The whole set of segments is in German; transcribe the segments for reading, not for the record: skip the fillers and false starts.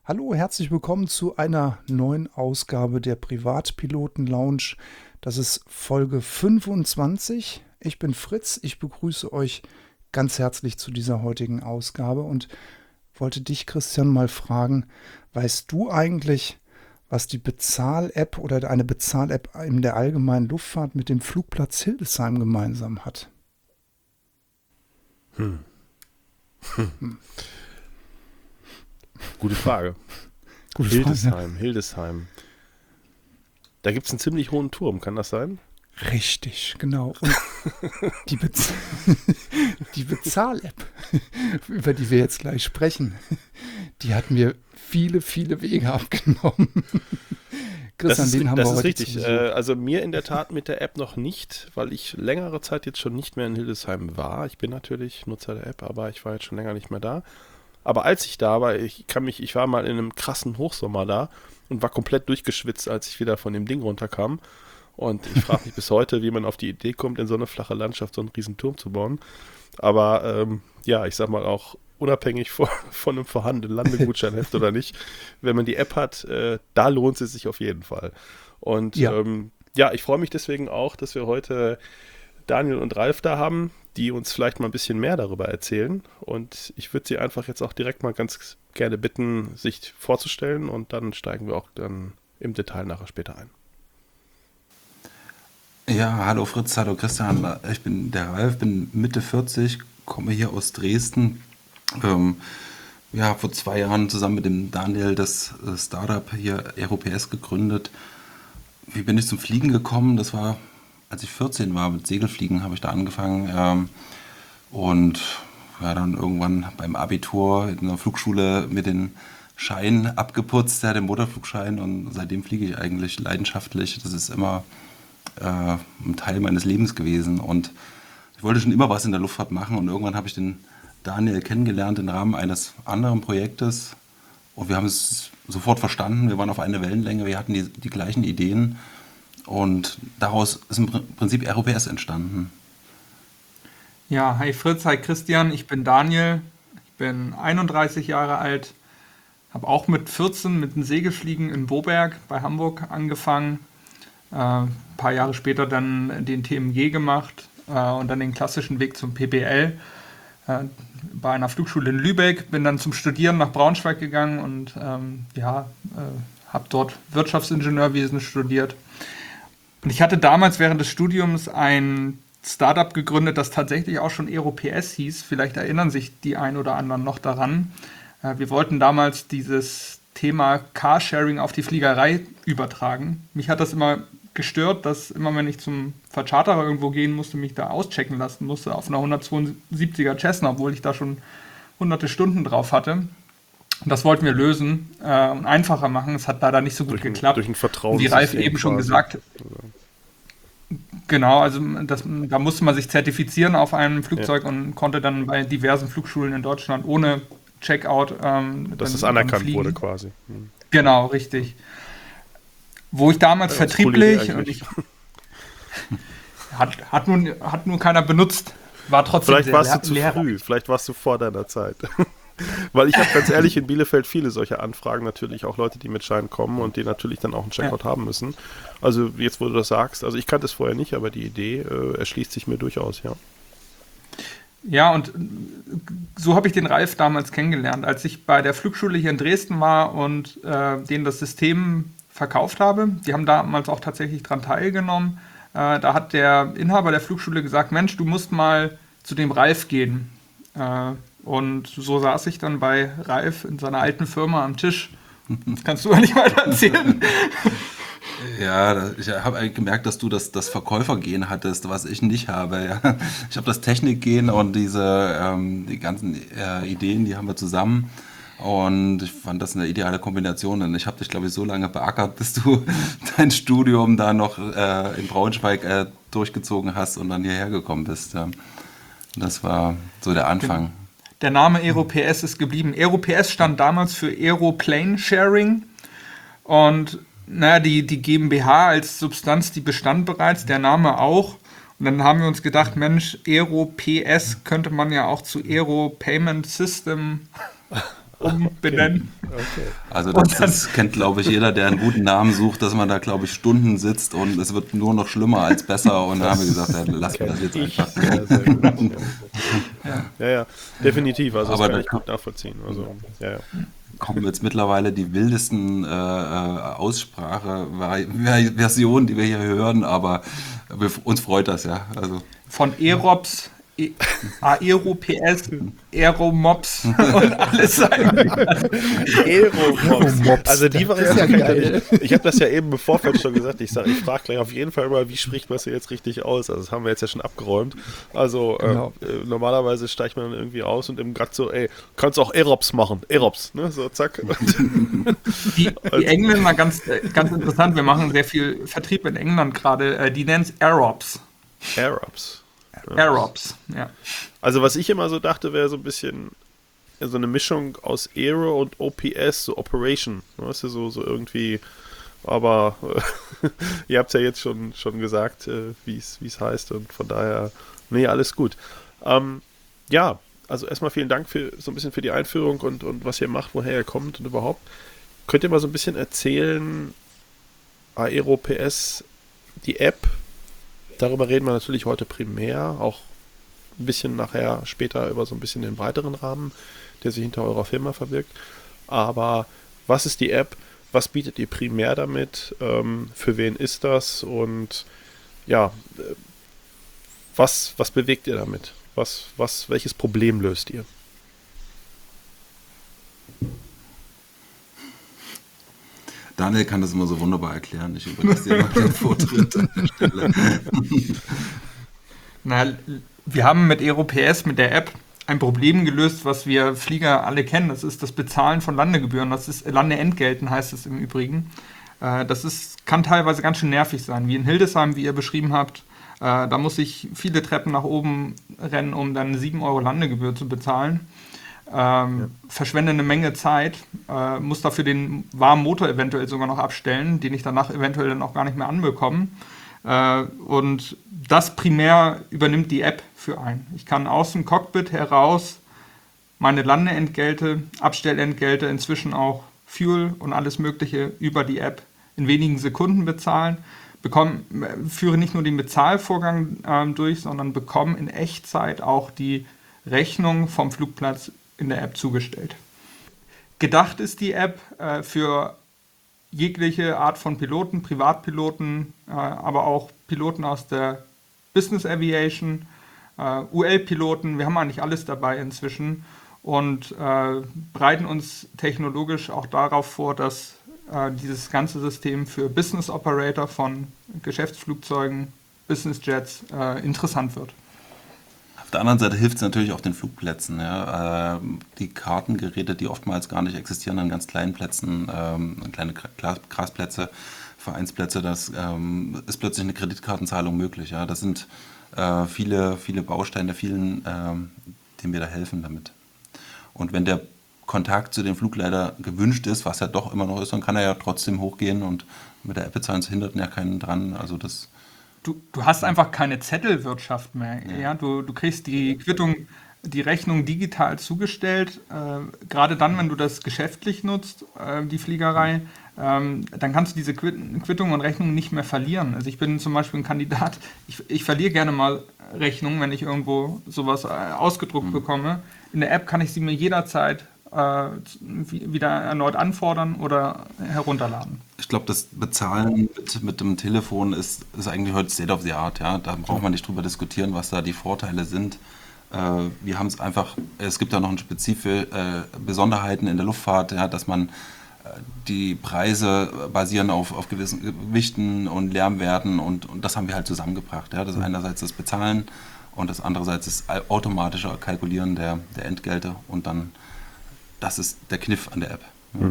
Hallo, herzlich willkommen zu einer neuen Ausgabe der Privatpiloten Lounge. Das ist Folge 25. Ich bin Fritz, ich begrüße euch ganz herzlich zu dieser heutigen Ausgabe und wollte dich, Christian, mal fragen, weißt du eigentlich, was die Bezahl-App oder eine Bezahl-App in der allgemeinen Luftfahrt mit dem Flugplatz Hildesheim gemeinsam hat? Gute Frage. Gute Frage. Hildesheim. Da gibt es einen ziemlich hohen Turm, kann das sein? Richtig, genau. Und die, Bez die Bezahl-App, über die wir jetzt gleich sprechen, die hat mir viele, viele Wege abgenommen. Christian, den haben wir heute richtig. zu Besuch. Also mir in der Tat mit der App noch nicht, weil ich längere Zeit jetzt schon nicht mehr in Hildesheim war. Ich bin natürlich Nutzer der App, aber ich war jetzt schon länger nicht mehr da. Aber als ich da war, ich war mal in einem krassen Hochsommer da und war komplett durchgeschwitzt, als ich wieder von dem Ding runterkam. Und ich frage mich bis heute, wie man auf die Idee kommt, in so eine flache Landschaft so einen riesen Turm zu bauen. Aber ja, ich sag mal auch unabhängig von einem vorhandenen Landegutscheinheft oder nicht, wenn man die App hat, da lohnt es sich auf jeden Fall. Und Ja. ja, ich freue mich deswegen auch, dass wir heute Daniel und Ralf da haben, die uns vielleicht mal ein bisschen mehr darüber erzählen. Und ich würde sie einfach jetzt auch direkt mal ganz gerne bitten, sich vorzustellen, und dann steigen wir auch dann im Detail nachher später ein. Ja, hallo Fritz, hallo Christian. Ich bin der Ralf, bin Mitte 40, komme hier aus Dresden. Ja, vor 2 Jahren zusammen mit dem Daniel das Startup hier AeroPS gegründet. Wie bin ich zum Fliegen gekommen? Das war, als ich 14 war, mit Segelfliegen habe ich da angefangen. Und ja, dann irgendwann beim Abitur in der Flugschule mit den Schein abgeputzt, ja, den Motorflugschein. Und seitdem fliege ich eigentlich leidenschaftlich. Das ist immer ein Teil meines Lebens gewesen. Und ich wollte schon immer was in der Luftfahrt machen. Und irgendwann habe ich den Daniel kennengelernt im Rahmen eines anderen Projektes. Und wir haben es sofort verstanden. Wir waren auf einer Wellenlänge. Wir hatten die gleichen Ideen. Und daraus ist im Prinzip AeroPS entstanden. Ja, hi Fritz, hi Christian, ich bin Daniel, ich bin 31 Jahre alt, habe auch mit 14 mit dem Segelfliegen in Boberg bei Hamburg angefangen, ein paar Jahre später dann den TMG gemacht und dann den klassischen Weg zum PBL bei einer Flugschule in Lübeck, bin dann zum Studieren nach Braunschweig gegangen und habe dort Wirtschaftsingenieurwesen studiert. Und ich hatte damals während des Studiums ein Startup gegründet, das tatsächlich auch schon AeroPS hieß. Vielleicht erinnern sich die ein oder anderen noch daran. Wir wollten damals dieses Thema Carsharing auf die Fliegerei übertragen. Mich hat das immer gestört, dass immer, wenn ich zum Vercharterer irgendwo gehen musste, mich da auschecken lassen musste auf einer 172er Cessna, obwohl ich da schon hunderte Stunden drauf hatte. Und das wollten wir lösen und einfacher machen. Es hat leider nicht so gut geklappt. Durch ein Vertrauen. Wie Ralf eben schon gesagt hat. Genau, also da musste man sich zertifizieren auf einem Flugzeug und konnte dann bei diversen Flugschulen in Deutschland ohne Checkout dass es anerkannt wurde quasi. Genau, richtig. Wo ich damals vertrieblich und hat nun keiner benutzt, war trotzdem vielleicht warst du zu früh, vielleicht warst du vor deiner Zeit. Weil ich habe ganz ehrlich in Bielefeld viele solcher Anfragen, natürlich auch Leute, die mit Schein kommen und die natürlich dann auch einen Checkout haben müssen. Also jetzt, wo du das sagst, also ich kannte es vorher nicht, aber die Idee erschließt sich mir durchaus, ja. Ja, und so habe ich den Ralf damals kennengelernt, als ich bei der Flugschule hier in Dresden war und denen das System verkauft habe. Die haben damals auch tatsächlich dran teilgenommen. Da hat der Inhaber der Flugschule gesagt, Mensch, du musst mal zu dem Ralf gehen. Und so saß ich dann bei Ralf in seiner alten Firma am Tisch. Das kannst du ja nicht weiter erzählen. Ja, ich habe gemerkt, dass du das Verkäufergehen hattest, was ich nicht habe. Ja. Ich habe das Technikgehen und die ganzen Ideen, die haben wir zusammen. Und ich fand das eine ideale Kombination. Und ich habe dich, glaube ich, so lange beackert, bis du dein Studium da noch in Braunschweig durchgezogen hast und dann hierher gekommen bist. Ja. Das war so der Anfang. Der Name AeroPS ist geblieben. AeroPS stand damals für Aeroplane Sharing. Und naja, die GmbH als Substanz, die bestand bereits, der Name auch. Und dann haben wir uns gedacht, Mensch, AeroPS könnte man ja auch zu Aero Payment System umbenennen. Okay. Also das kennt, glaube ich, jeder, der einen guten Namen sucht, dass man da, glaube ich, Stunden sitzt und es wird nur noch schlimmer als besser. Und dann haben wir gesagt, ja, lassen wir das jetzt einfach. Ja, sehr gut. Ja, definitiv. Also Aber das kann da ich gut nachvollziehen. Also, ja. kommen jetzt mittlerweile die wildesten Aussprache-Versionen, die wir hier hören, aber uns freut das, ja. Also. Von Aerops, Aero-PS, Aeromops und alles eigentlich. Aeromops. Also die Variante ja kann geil. ich habe das ja eben im Vorfeld schon gesagt. Ich frage gleich auf jeden Fall mal, wie spricht man es jetzt richtig aus? Also das haben wir jetzt ja schon abgeräumt. Also Genau. Normalerweise steigt man dann irgendwie aus und im Grad so, kannst auch Aerops machen. Aerops, ne? So, zack. Die Engländer, ganz interessant, wir machen sehr viel Vertrieb in England gerade, die nennen es Aerops. Aerops. Aerops, ja. Also was ich immer so dachte, wäre so ein bisschen so eine Mischung aus Aero und OPS, so Operation. Weißt du, so irgendwie. Aber ihr habt es ja jetzt schon gesagt, wie es heißt, und von daher, nee, alles gut. Ja, also erstmal vielen Dank so ein bisschen für die Einführung und was ihr macht, woher ihr kommt und überhaupt. Könnt ihr mal so ein bisschen erzählen, Aero PS, die App? Darüber reden wir natürlich heute primär, auch ein bisschen nachher später über so ein bisschen den breiteren Rahmen, der sich hinter eurer Firma verbirgt. Aber was ist die App? Was bietet ihr primär damit? Für wen ist das? Und ja, was bewegt ihr damit? Welches Problem löst ihr? Daniel kann das immer so wunderbar erklären. Ich überlasse dir noch den Vortritt an der Stelle. Na, wir haben mit Aero-PS, mit der App, ein Problem gelöst, was wir Flieger alle kennen. Das ist das Bezahlen von Landegebühren. Das ist Landeentgelten, heißt es im Übrigen. Kann teilweise ganz schön nervig sein. Wie in Hildesheim, wie ihr beschrieben habt. Da muss ich viele Treppen nach oben rennen, um dann 7 Euro Landegebühr zu bezahlen. Verschwende eine Menge Zeit, muss dafür den warmen Motor eventuell sogar noch abstellen, den ich danach eventuell dann auch gar nicht mehr anbekomme. Und das primär übernimmt die App für einen. Ich kann aus dem Cockpit heraus meine Landeentgelte, Abstellentgelte, inzwischen auch Fuel und alles Mögliche über die App in wenigen Sekunden bezahlen. Führe nicht nur den Bezahlvorgang durch, sondern bekomme in Echtzeit auch die Rechnung vom Flugplatz in der App zugestellt. Gedacht ist die App für jegliche Art von Piloten, Privatpiloten, aber auch Piloten aus der Business Aviation, UL-Piloten, wir haben eigentlich alles dabei inzwischen und bereiten uns technologisch auch darauf vor, dass dieses ganze System für Business Operator von Geschäftsflugzeugen, Business Jets interessant wird. Auf der anderen Seite hilft es natürlich auch den Flugplätzen. Ja. Die Kartengeräte, die oftmals gar nicht existieren an ganz kleinen Plätzen, kleine Grasplätze, Vereinsplätze, das ist plötzlich eine Kreditkartenzahlung möglich. Ja. Das sind viele Bausteine, denen wir da helfen damit. Und wenn der Kontakt zu dem Flugleiter gewünscht ist, was ja doch immer noch ist, dann kann er ja trotzdem hochgehen und mit der App bezahlen, es hindert ja keinen dran. Also das Du hast einfach keine Zettelwirtschaft mehr. Ja? Du kriegst die Quittung, die Rechnung digital zugestellt. Gerade dann, wenn du das geschäftlich nutzt, die Fliegerei, dann kannst du diese Quittung und Rechnung nicht mehr verlieren. Also ich bin zum Beispiel ein Kandidat, ich verliere gerne mal Rechnungen, wenn ich irgendwo sowas ausgedruckt bekomme. In der App kann ich sie mir jederzeit wieder erneut anfordern oder herunterladen. Ich glaube, das Bezahlen mit dem Telefon ist eigentlich heute State of the Art. Ja? Da braucht man nicht drüber diskutieren, was da die Vorteile sind. Wir haben es einfach, es gibt da noch Besonderheiten in der Luftfahrt, ja, dass man die Preise basieren auf gewissen Gewichten und Lärmwerten und das haben wir halt zusammengebracht. Ja? Das ist einerseits das Bezahlen und das andererseits das automatische Kalkulieren der Entgelte und dann das ist der Kniff an der App.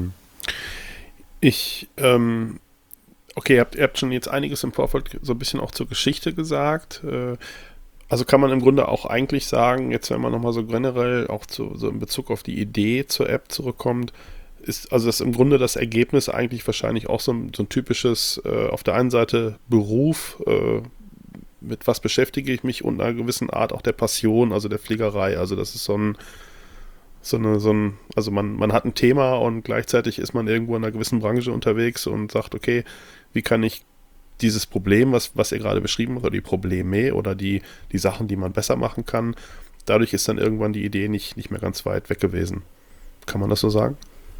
Ja. Okay, ihr habt schon jetzt einiges im Vorfeld so ein bisschen auch zur Geschichte gesagt. Also kann man im Grunde auch eigentlich sagen, jetzt wenn man nochmal so generell auch so in Bezug auf die Idee zur App zurückkommt, ist also das im Grunde das Ergebnis eigentlich wahrscheinlich auch so ein typisches, auf der einen Seite Beruf, mit was beschäftige ich mich und einer gewissen Art auch der Passion, also der Fliegerei. Also das ist so Also man hat ein Thema und gleichzeitig ist man irgendwo in einer gewissen Branche unterwegs und sagt, okay, wie kann ich dieses Problem, was ihr gerade beschrieben habt, oder die Probleme oder die Sachen, die man besser machen kann, dadurch ist dann irgendwann die Idee nicht mehr ganz weit weg gewesen. Kann man das so sagen?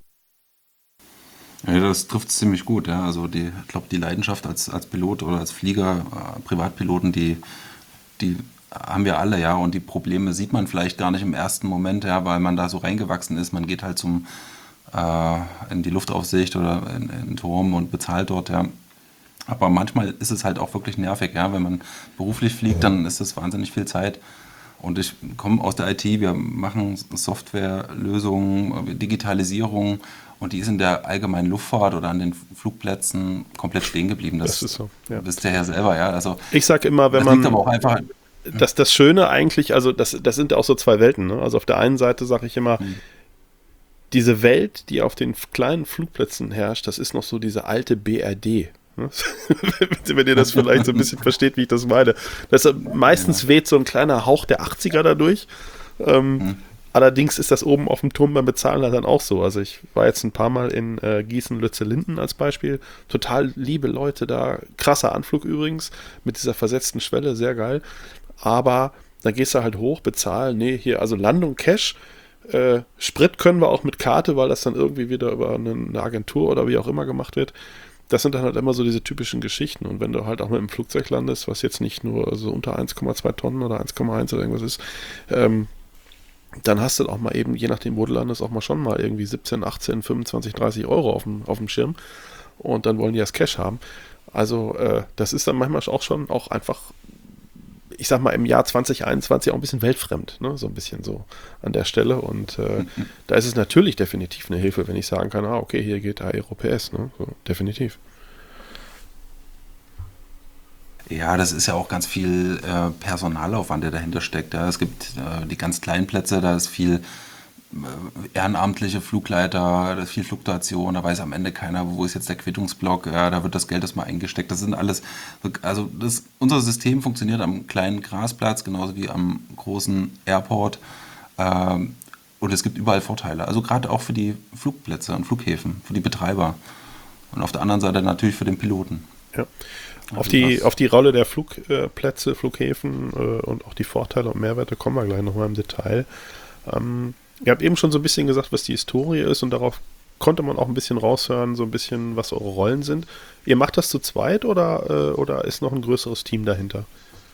Ja, das trifft es ziemlich gut. Ja. Also ich glaube, die Leidenschaft als Pilot oder als Flieger, Privatpiloten, die haben wir alle, ja. Und die Probleme sieht man vielleicht gar nicht im ersten Moment, ja, weil man da so reingewachsen ist. Man geht halt in die Luftaufsicht oder in den Turm und bezahlt dort, ja. Aber manchmal ist es halt auch wirklich nervig, ja. Wenn man beruflich fliegt, dann ist das wahnsinnig viel Zeit. Und ich komme aus der IT, wir machen Softwarelösungen, Digitalisierung und die ist in der allgemeinen Luftfahrt oder an den Flugplätzen komplett stehen geblieben. Das ist so, ja. Wisst ihr ja selber, ja. Also, ich sage immer, wenn das liegt man... aber auch einfach... Das Schöne eigentlich, also das sind auch so zwei Welten, ne? Also auf der einen Seite sage ich immer, diese Welt, die auf den kleinen Flugplätzen herrscht, das ist noch so diese alte BRD. Ne? Wenn ihr das vielleicht so ein bisschen versteht, wie ich das meine. Meistens weht so ein kleiner Hauch der 80er dadurch. Allerdings ist das oben auf dem Turm beim Bezahlen halt dann auch so. Also ich war jetzt ein paar Mal in Gießen-Lützellinden als Beispiel. Total liebe Leute da. Krasser Anflug übrigens, mit dieser versetzten Schwelle, sehr geil. Aber dann gehst du halt hoch, bezahlen. Nee, hier, also Landung Cash. Sprit können wir auch mit Karte, weil das dann irgendwie wieder über eine Agentur oder wie auch immer gemacht wird. Das sind dann halt immer so diese typischen Geschichten. Und wenn du halt auch mit einem Flugzeug landest, was jetzt nicht nur so unter 1,2 Tonnen oder 1,1 oder irgendwas ist, dann hast du auch mal eben, je nachdem wo du landest, auch mal schon mal irgendwie 17, 18, 25, 30 Euro auf dem Schirm. Und dann wollen die das Cash haben. Also das ist dann manchmal auch einfach, ich sag mal, im Jahr 2021 auch ein bisschen weltfremd, ne? So ein bisschen so an der Stelle. Und da ist es natürlich definitiv eine Hilfe, wenn ich sagen kann, okay, hier geht Aero-PS, ne? So, definitiv. Ja, das ist ja auch ganz viel Personalaufwand, der dahinter steckt. Ja. Es gibt die ganz kleinen Plätze, da ist viel ehrenamtliche Flugleiter, da ist viel Fluktuation, da weiß am Ende keiner, wo ist jetzt der Quittungsblock, ja, da wird das Geld erstmal eingesteckt. Das sind alles, also unser System funktioniert am kleinen Grasplatz, genauso wie am großen Airport. Und es gibt überall Vorteile. Also gerade auch für die Flugplätze und Flughäfen, für die Betreiber. Und auf der anderen Seite natürlich für den Piloten. Ja. Auf die Rolle der Flugplätze, Flughäfen und auch die Vorteile und Mehrwerte kommen wir gleich nochmal im Detail. Ihr habt eben schon so ein bisschen gesagt, was die Historie ist und darauf konnte man auch ein bisschen raushören, so ein bisschen, was eure Rollen sind. Ihr macht das zu zweit oder ist noch ein größeres Team dahinter?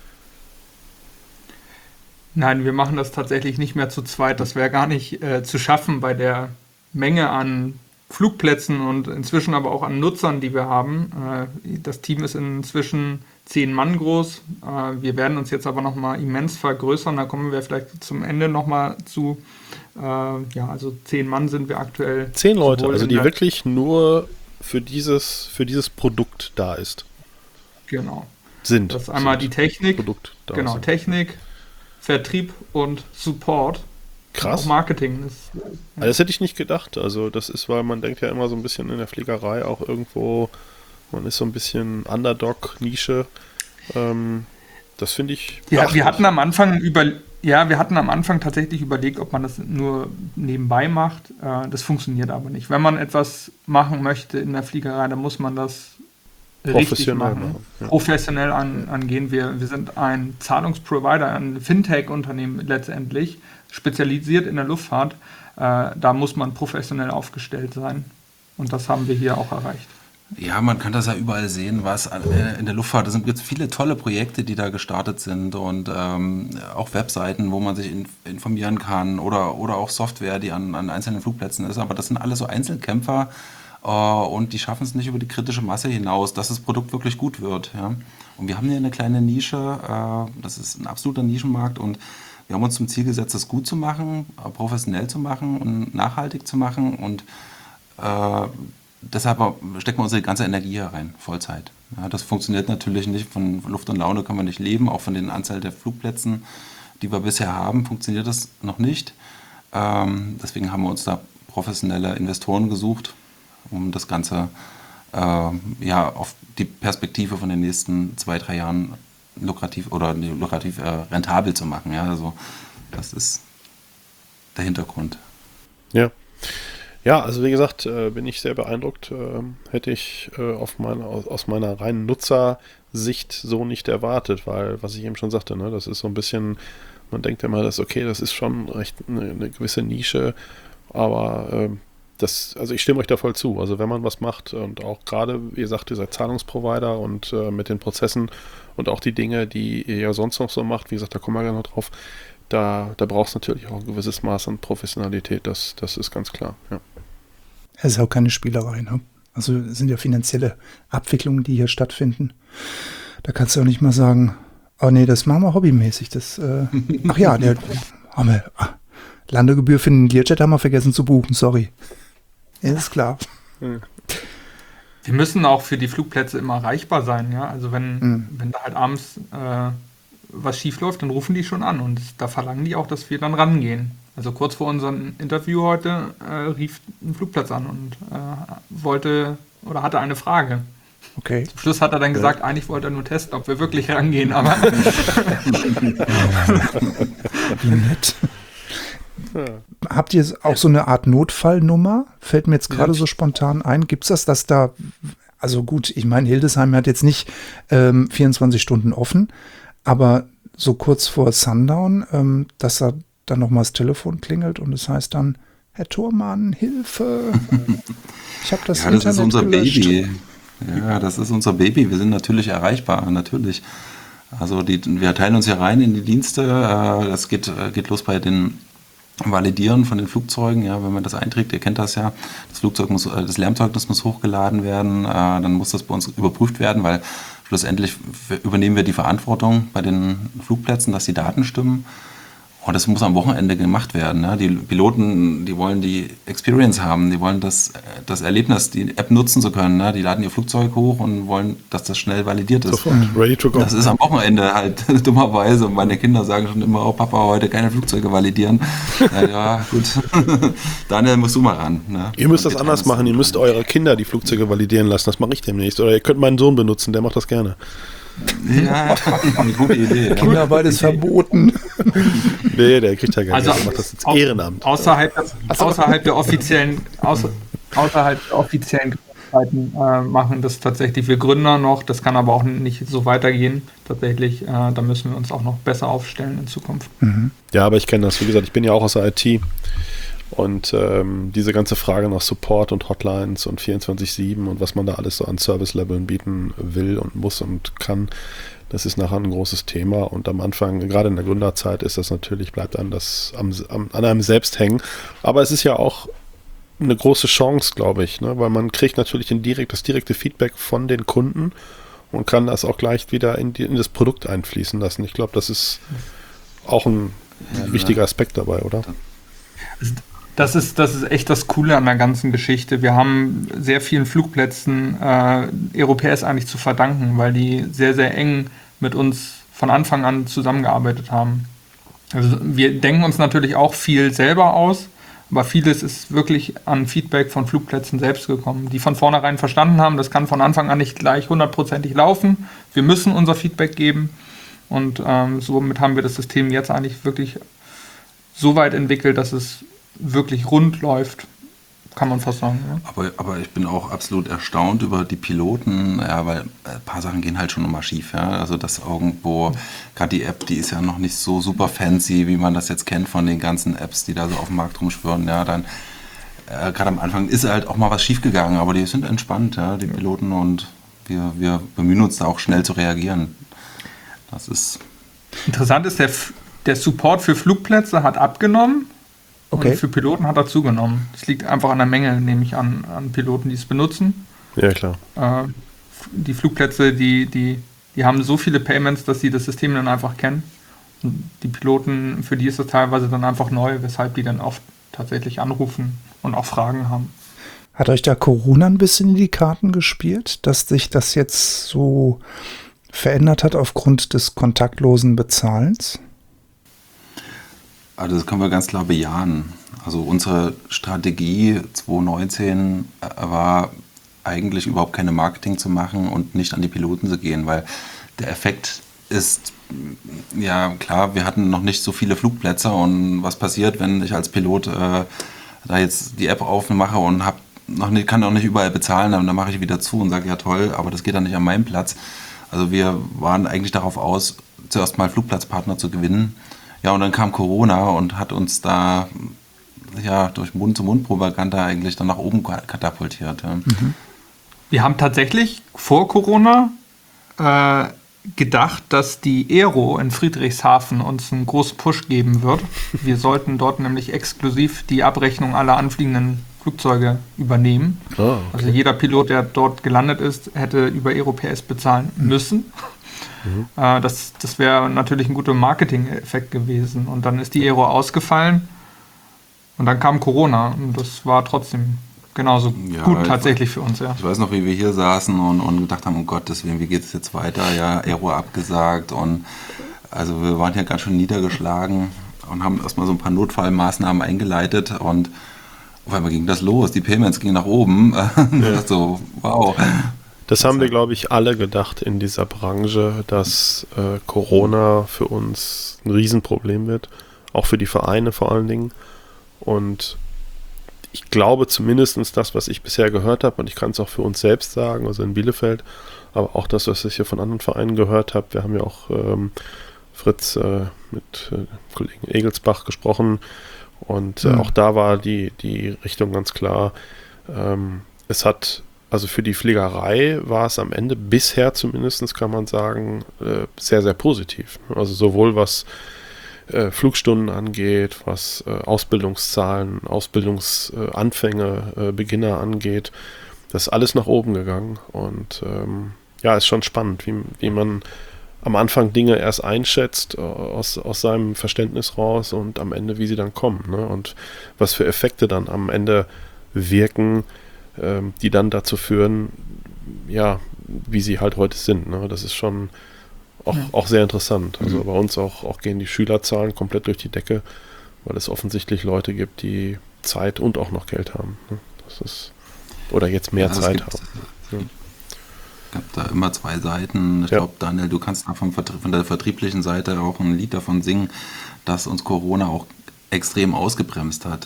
Nein, wir machen das tatsächlich nicht mehr zu zweit. Das wäre gar nicht zu schaffen bei der Menge an Flugplätzen und inzwischen aber auch an Nutzern, die wir haben. Das Team ist inzwischen 10 Mann groß. Wir werden uns jetzt aber nochmal immens vergrößern. Da kommen wir vielleicht zum Ende nochmal zu. Also 10 Mann sind wir aktuell. 10 Leute, also die wirklich nur für dieses Produkt da ist. Genau. Sind. Das ist einmal die Technik. Produkt da genau, sind. Technik, Vertrieb und Support. Krass. Auch Marketing. Das hätte ich nicht gedacht. Also das ist, weil man denkt ja immer so ein bisschen in der Fliegerei auch irgendwo, man ist so ein bisschen Underdog, Nische. Das finde ich. Ja, wir hatten am Anfang tatsächlich überlegt, ob man das nur nebenbei macht. Das funktioniert aber nicht. Wenn man etwas machen möchte in der Fliegerei, dann muss man das richtig machen. Ja. Professionell angehen. Wir sind ein Zahlungsprovider, ein Fintech-Unternehmen letztendlich, spezialisiert in der Luftfahrt. Da muss man professionell aufgestellt sein. Und das haben wir hier auch erreicht. Ja, man kann das ja überall sehen, was in der Luftfahrt, es sind jetzt viele tolle Projekte, die da gestartet sind und auch Webseiten, wo man sich informieren kann oder auch Software, die an einzelnen Flugplätzen ist. Aber das sind alles so Einzelkämpfer und die schaffen es nicht über die kritische Masse hinaus, dass das Produkt wirklich gut wird. Ja. Und wir haben hier eine kleine Nische, das ist ein absoluter Nischenmarkt und wir haben uns zum Ziel gesetzt, das gut zu machen, professionell zu machen und nachhaltig zu machen und deshalb stecken wir unsere ganze Energie hier rein, Vollzeit. Ja, das funktioniert natürlich nicht, von Luft und Laune können wir nicht leben, auch von den Anzahl der Flugplätzen, die wir bisher haben, funktioniert das noch nicht. Deswegen haben wir uns da professionelle Investoren gesucht, um das Ganze auf die Perspektive von den nächsten 2-3 Jahren lukrativ rentabel zu machen. Ja, also das ist der Hintergrund. Ja. Ja, also wie gesagt, bin ich sehr beeindruckt. Hätte ich aus meiner reinen Nutzersicht so nicht erwartet, weil, was ich eben schon sagte, ne, das ist so ein bisschen, man denkt immer, das ist schon recht eine gewisse Nische, aber also ich stimme euch da voll zu. Also wenn man was macht und auch gerade, wie gesagt, dieser Zahlungsprovider und mit den Prozessen und auch die Dinge, die ihr ja sonst noch so macht, wie gesagt, da kommen wir ja noch drauf, da braucht es natürlich auch ein gewisses Maß an Professionalität, das ist ganz klar, ja. Es ist auch keine Spielerei, ne? Also es sind ja finanzielle Abwicklungen, die hier stattfinden. Da kannst du auch nicht mal sagen, oh nee, das machen wir hobbymäßig. Ach ja, Landegebühr für den Learjet haben wir vergessen zu buchen, sorry. Ja, ist klar. Wir müssen auch für die Flugplätze immer erreichbar sein, ja. Also wenn da halt abends was schief läuft, dann rufen die schon an und da verlangen die auch, dass wir dann rangehen. Also kurz vor unserem Interview heute rief ein Flugplatz an und hatte eine Frage. Okay. Zum Schluss hat er dann gesagt, eigentlich wollte er nur testen, ob wir wirklich rangehen, aber wie nett. Habt ihr auch so eine Art Notfallnummer? Fällt mir jetzt gerade so spontan ein. Gibt es dass da, also gut, ich meine, Hildesheim hat jetzt nicht 24 Stunden offen, aber so kurz vor Sundown, dass da dann nochmal das Telefon klingelt und es heißt dann, Herr Thormann, Hilfe. Ich habe das Internet das ist unser gelöscht. Baby. Ja, das ist unser Baby. Wir sind natürlich erreichbar, natürlich. Also wir teilen uns hier rein in die Dienste. Das geht los bei den Validieren von den Flugzeugen. Ja, wenn man das einträgt, ihr kennt das ja. Das Lärmzeugnis muss hochgeladen werden. Dann muss das bei uns überprüft werden, weil schlussendlich übernehmen wir die Verantwortung bei den Flugplätzen, dass die Daten stimmen. Und das muss am Wochenende gemacht werden. Ne? Die Piloten, die wollen die Experience haben, die wollen das Erlebnis, die App nutzen zu können. Ne? Die laden ihr Flugzeug hoch und wollen, dass das schnell validiert ist. Sofort, ready to go. Das ist am Wochenende halt dummerweise. Und meine Kinder sagen schon immer, oh Papa, heute keine Flugzeuge validieren. Ja, gut. Daniel, musst du mal ran. Ne? Ihr müsst das anders machen. Ihr müsst eure Kinder die Flugzeuge validieren lassen. Das mache ich demnächst. Oder ihr könnt meinen Sohn benutzen, der macht das gerne. Ja, eine gute Idee. Kinderarbeit ist verboten. Nee, der kriegt ja gar Also nicht. Der macht das ins Ehrenamt. außerhalb der offiziellen Zeiten machen das tatsächlich wir Gründer noch. Das kann aber auch nicht so weitergehen. Tatsächlich, da müssen wir uns auch noch besser aufstellen in Zukunft. Ja, aber ich kenne das. Wie gesagt, ich bin ja auch aus der IT. Und diese ganze Frage nach Support und Hotlines und 24/7 und was man da alles so an Service-Leveln bieten will und muss und kann, das ist nachher ein großes Thema. Und am Anfang, gerade in der Gründerzeit, ist das natürlich, bleibt einem das an einem selbst hängen. Aber es ist ja auch eine große Chance, glaube ich, ne? Weil man kriegt natürlich das direkte Feedback von den Kunden und kann das auch gleich wieder in das Produkt einfließen lassen. Ich glaube, das ist auch ein wichtiger Aspekt dabei, oder? Das ist echt das Coole an der ganzen Geschichte. Wir haben sehr vielen Flugplätzen Europäers eigentlich zu verdanken, weil die sehr, sehr eng mit uns von Anfang an zusammengearbeitet haben. Also wir denken uns natürlich auch viel selber aus, aber vieles ist wirklich an Feedback von Flugplätzen selbst gekommen, die von vornherein verstanden haben, das kann von Anfang an nicht gleich 100%ig laufen. Wir müssen unser Feedback geben und somit haben wir das System jetzt eigentlich wirklich so weit entwickelt, dass es wirklich rund läuft, kann man fast sagen. Ja. Aber ich bin auch absolut erstaunt über die Piloten, ja, weil ein paar Sachen gehen halt schon immer schief. Ja? Also das irgendwo, gerade die App, die ist ja noch nicht so super fancy, wie man das jetzt kennt von den ganzen Apps, die da so auf dem Markt rumschwirren. Ja, dann gerade am Anfang ist halt auch mal was schief gegangen, aber die sind entspannt, ja, die Piloten, und wir bemühen uns da auch schnell zu reagieren. Das ist interessant ist, der Support für Flugplätze hat abgenommen. Okay. Und für Piloten hat er zugenommen. Das liegt einfach an der Menge, nehme ich an Piloten, die es benutzen. Ja, klar. Die Flugplätze, die haben so viele Payments, dass sie das System dann einfach kennen. Und die Piloten, für die ist das teilweise dann einfach neu, weshalb die dann oft tatsächlich anrufen und auch Fragen haben. Hat euch da Corona ein bisschen in die Karten gespielt, dass sich das jetzt so verändert hat aufgrund des kontaktlosen Bezahlens? Also das können wir ganz klar bejahen. Also unsere Strategie 2019 war eigentlich überhaupt keine Marketing zu machen und nicht an die Piloten zu gehen, weil der Effekt ist, ja klar, wir hatten noch nicht so viele Flugplätze und was passiert, wenn ich als Pilot da jetzt die App aufmache und kann auch nicht überall bezahlen, dann mache ich wieder zu und sage, ja toll, aber das geht dann nicht an meinem Platz. Also wir waren eigentlich darauf aus, zuerst mal Flugplatzpartner zu gewinnen. Ja, und dann kam Corona und hat uns da durch Mund-zu-Mund-Propaganda eigentlich dann nach oben katapultiert. Ja. Wir haben tatsächlich vor Corona gedacht, dass die Aero in Friedrichshafen uns einen großen Push geben wird. Wir sollten dort nämlich exklusiv die Abrechnung aller anfliegenden Flugzeuge übernehmen. Oh, okay. Also jeder Pilot, der dort gelandet ist, hätte über Aero-PS bezahlen müssen. Das wäre natürlich ein guter Marketing-Effekt gewesen. Und dann ist die Aero ausgefallen und dann kam Corona. Und das war trotzdem genauso gut tatsächlich für uns. Ja. Ich weiß noch, wie wir hier saßen und gedacht haben, um Gottes Willen, wie geht es jetzt weiter? Ja, Aero abgesagt. Und also wir waren ja ganz schön niedergeschlagen und haben erstmal so ein paar Notfallmaßnahmen eingeleitet und auf einmal ging das los. Die Payments gingen nach oben. Ja. So, wow. Das haben wir, glaube ich, alle gedacht in dieser Branche, dass Corona für uns ein Riesenproblem wird. Auch für die Vereine vor allen Dingen. Und ich glaube zumindest das, was ich bisher gehört habe, und ich kann es auch für uns selbst sagen, also in Bielefeld, aber auch das, was ich hier von anderen Vereinen gehört habe. Wir haben ja auch Fritz mit Kollegen Egelsbach gesprochen und auch da war die Richtung ganz klar. Es hat, also für die Fliegerei war es am Ende bisher zumindest, kann man sagen, sehr, sehr positiv. Also sowohl was Flugstunden angeht, was Ausbildungszahlen, Ausbildungsanfänge, Beginner angeht. Das ist alles nach oben gegangen und ist schon spannend, wie man am Anfang Dinge erst einschätzt aus seinem Verständnis raus und am Ende, wie sie dann kommen, ne? Und was für Effekte dann am Ende wirken, die dann dazu führen, ja, wie sie halt heute sind. Ne? Das ist schon auch sehr interessant. Also bei uns auch gehen die Schülerzahlen komplett durch die Decke, weil es offensichtlich Leute gibt, die Zeit und auch noch Geld haben. Ne? Das ist, oder jetzt mehr Zeit haben. Ja. Es gab da immer zwei Seiten. Ich glaube, Daniel, du kannst von der vertrieblichen Seite auch ein Lied davon singen, dass uns Corona auch extrem ausgebremst hat.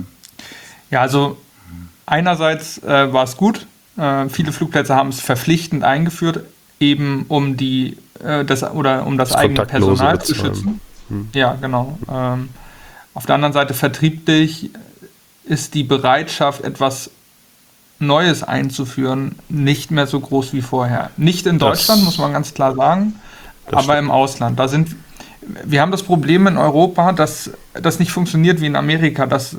Ja, also einerseits war es gut. Viele Flugplätze haben es verpflichtend eingeführt, eben um das eigene Personal zu schützen. Ja, genau. Auf der anderen Seite vertrieblich ist die Bereitschaft, etwas Neues einzuführen, nicht mehr so groß wie vorher. Nicht in Deutschland, muss man ganz klar sagen, aber im Ausland. Wir haben das Problem in Europa, dass das nicht funktioniert wie in Amerika, dass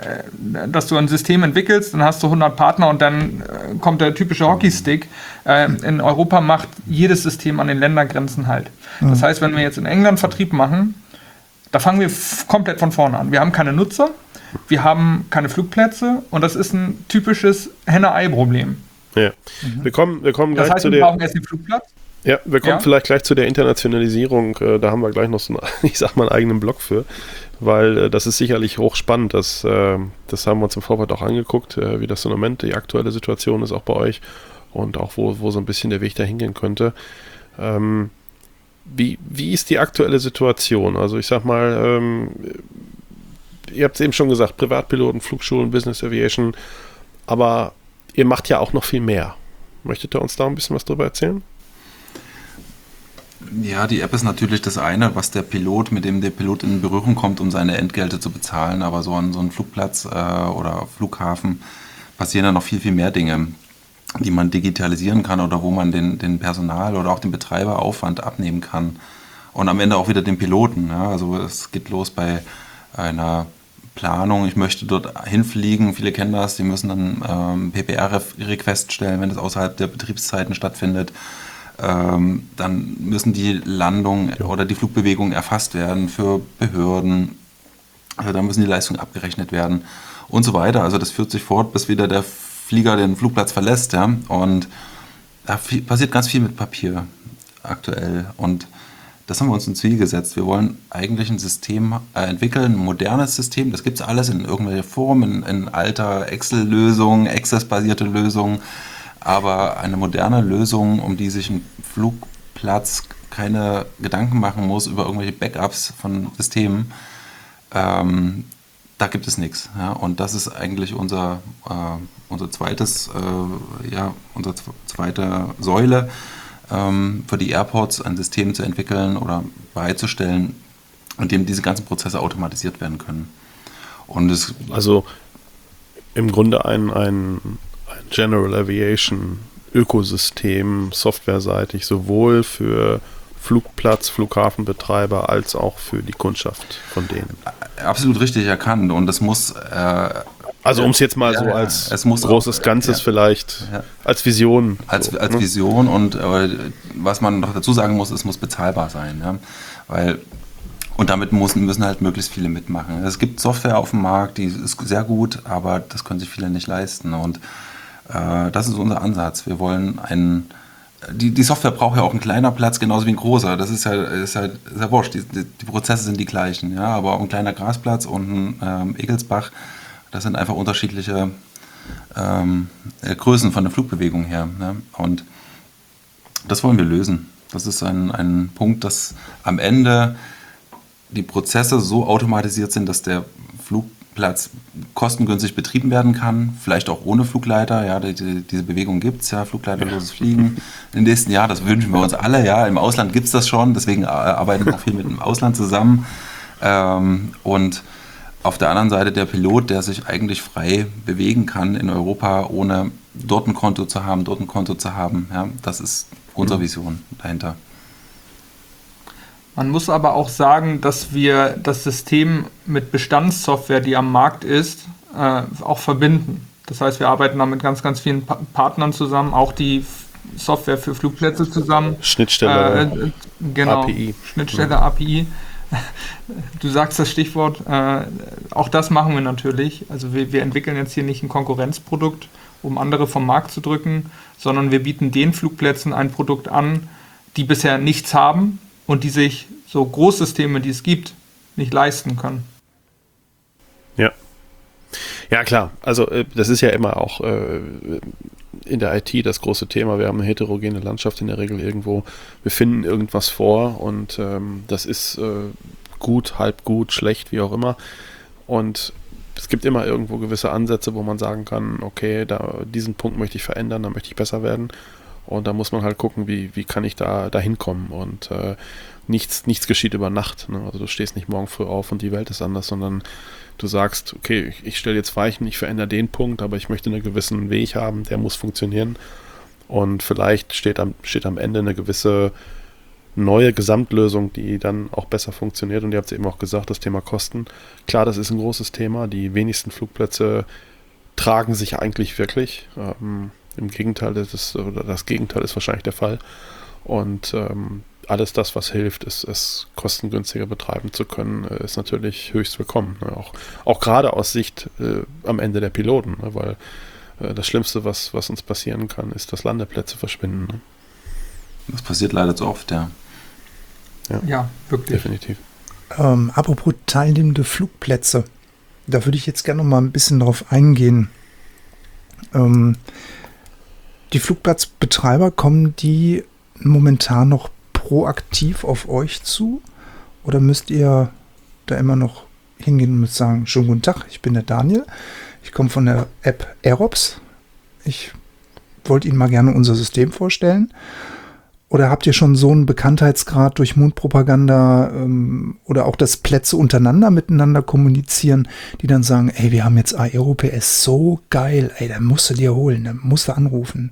du ein System entwickelst, dann hast du 100 Partner und dann kommt der typische Hockeystick. In Europa macht jedes System an den Ländergrenzen halt. Das heißt, wenn wir jetzt in England Vertrieb machen, da fangen wir komplett von vorne an. Wir haben keine Nutzer, wir haben keine Flugplätze und das ist ein typisches Henne-Ei-Problem. Ja. Wir kommen das heißt, wir brauchen erst den Flugplatz. Ja, wir kommen vielleicht gleich zu der Internationalisierung. Da haben wir gleich noch so einen eigenen Blog für, weil das ist sicherlich hochspannend. Das haben wir uns im Vorfeld auch angeguckt, wie das im Moment die aktuelle Situation ist, auch bei euch und auch wo so ein bisschen der Weg dahin gehen könnte. Wie ist die aktuelle Situation? Also ich sag mal, ihr habt es eben schon gesagt, Privatpiloten, Flugschulen, Business Aviation, aber ihr macht ja auch noch viel mehr. Möchtet ihr uns da ein bisschen was drüber erzählen? Ja, die App ist natürlich das eine, was mit dem der Pilot in Berührung kommt, um seine Entgelte zu bezahlen. Aber so an so einem Flugplatz oder Flughafen passieren dann noch viel, viel mehr Dinge, die man digitalisieren kann oder wo man den Personal oder auch den Betreiber Aufwand abnehmen kann. Und am Ende auch wieder den Piloten. Ja? Also es geht los bei einer Planung. Ich möchte dort hinfliegen. Viele kennen das. Die müssen dann PPR-Request stellen, wenn es außerhalb der Betriebszeiten stattfindet. Dann müssen die Landungen oder die Flugbewegungen erfasst werden für Behörden. Da müssen die Leistungen abgerechnet werden und so weiter. Also das führt sich fort, bis wieder der Flieger den Flugplatz verlässt. Ja? Und da passiert ganz viel mit Papier aktuell. Und das haben wir uns ins Ziel gesetzt. Wir wollen eigentlich ein System entwickeln, ein modernes System. Das gibt es alles in irgendwelcher Form, in alter Excel-Lösung, Access-basierte Lösungen. Aber eine moderne Lösung, um die sich ein Flugplatz keine Gedanken machen muss über irgendwelche Backups von Systemen, da gibt es nichts. Ja? Und das ist eigentlich unser zweites, unsere zweite Säule, für die Airports ein System zu entwickeln oder bereitzustellen, in dem diese ganzen Prozesse automatisiert werden können. Und also im Grunde ein General Aviation Ökosystem softwareseitig, sowohl für Flugplatz, Flughafenbetreiber als auch für die Kundschaft von denen. Absolut richtig erkannt. Und es muss also um es jetzt mal so als großes Ganzes vielleicht, als Vision. Als Vision und was man noch dazu sagen muss, es muss bezahlbar sein. Ja? Und damit müssen halt möglichst viele mitmachen. Es gibt Software auf dem Markt, die ist sehr gut, aber das können sich viele nicht leisten. Und das ist unser Ansatz. Wir wollen die Software braucht ja auch einen kleinen Platz, genauso wie ein großer. Das ist ja wurscht. Die Prozesse sind die gleichen. Ja? Aber ein kleiner Grasplatz und ein Egelsbach, das sind einfach unterschiedliche Größen von der Flugbewegung her. Ne? Und das wollen wir lösen. Das ist ein Punkt, dass am Ende die Prozesse so automatisiert sind, dass der Flugplatz kostengünstig betrieben werden kann, vielleicht auch ohne Flugleiter. Ja, diese Bewegung gibt es ja, flugleiterloses Fliegen. Im nächsten Jahr, das wünschen wir uns alle. Ja, im Ausland gibt es das schon, deswegen arbeiten wir auch viel mit dem Ausland zusammen. Und auf der anderen Seite der Pilot, der sich eigentlich frei bewegen kann in Europa, ohne dort ein Konto zu haben, dort ein Konto zu haben. Ja, das ist unsere Vision dahinter. Man muss aber auch sagen, dass wir das System mit Bestandssoftware, die am Markt ist, auch verbinden. Das heißt, wir arbeiten da mit ganz, ganz vielen Partnern zusammen, auch die Software für Flugplätze zusammen. Schnittstelle, genau, API. Schnittstelle, API. Du sagst das Stichwort, auch das machen wir natürlich. Also wir entwickeln jetzt hier nicht ein Konkurrenzprodukt, um andere vom Markt zu drücken, sondern wir bieten den Flugplätzen ein Produkt an, die bisher nichts haben und die sich so Großsysteme, die es gibt, nicht leisten können. Ja, klar. Also das ist ja immer auch in der IT das große Thema. Wir haben eine heterogene Landschaft in der Regel irgendwo. Wir finden irgendwas vor und das ist gut, halb gut, schlecht, wie auch immer. Und es gibt immer irgendwo gewisse Ansätze, wo man sagen kann, okay, diesen Punkt möchte ich verändern, da möchte ich besser werden. Und da muss man halt gucken, wie kann ich da hinkommen. Und nichts geschieht über Nacht. Ne? Also du stehst nicht morgen früh auf und die Welt ist anders, sondern du sagst, okay, ich stelle jetzt Weichen, ich verändere den Punkt, aber ich möchte einen gewissen Weg haben, der muss funktionieren. Und vielleicht steht am Ende eine gewisse neue Gesamtlösung, die dann auch besser funktioniert. Und ihr habt es eben auch gesagt, das Thema Kosten. Klar, das ist ein großes Thema. Die wenigsten Flugplätze tragen sich eigentlich wirklich. Im Gegenteil, das Gegenteil ist wahrscheinlich der Fall. Und alles das, was hilft, es kostengünstiger betreiben zu können, ist natürlich höchst willkommen. Ne? Auch gerade aus Sicht am Ende der Piloten, ne? Weil das Schlimmste, was uns passieren kann, ist, dass Landeplätze verschwinden. Ne? Das passiert leider zu oft, ja. Ja, wirklich. Definitiv. Apropos teilnehmende Flugplätze, da würde ich jetzt gerne noch mal ein bisschen drauf eingehen. Die Flugplatzbetreiber, kommen die momentan noch proaktiv auf euch zu? Oder müsst ihr da immer noch hingehen und sagen, schönen guten Tag, ich bin der Daniel, ich komme von der App Aerops, ich wollte Ihnen mal gerne unser System vorstellen? Oder habt ihr schon so einen Bekanntheitsgrad durch Mundpropaganda oder auch, dass Plätze untereinander miteinander kommunizieren, die dann sagen, ey, wir haben jetzt Aero-PS, so geil, ey, da musst du dir holen, da musst du anrufen.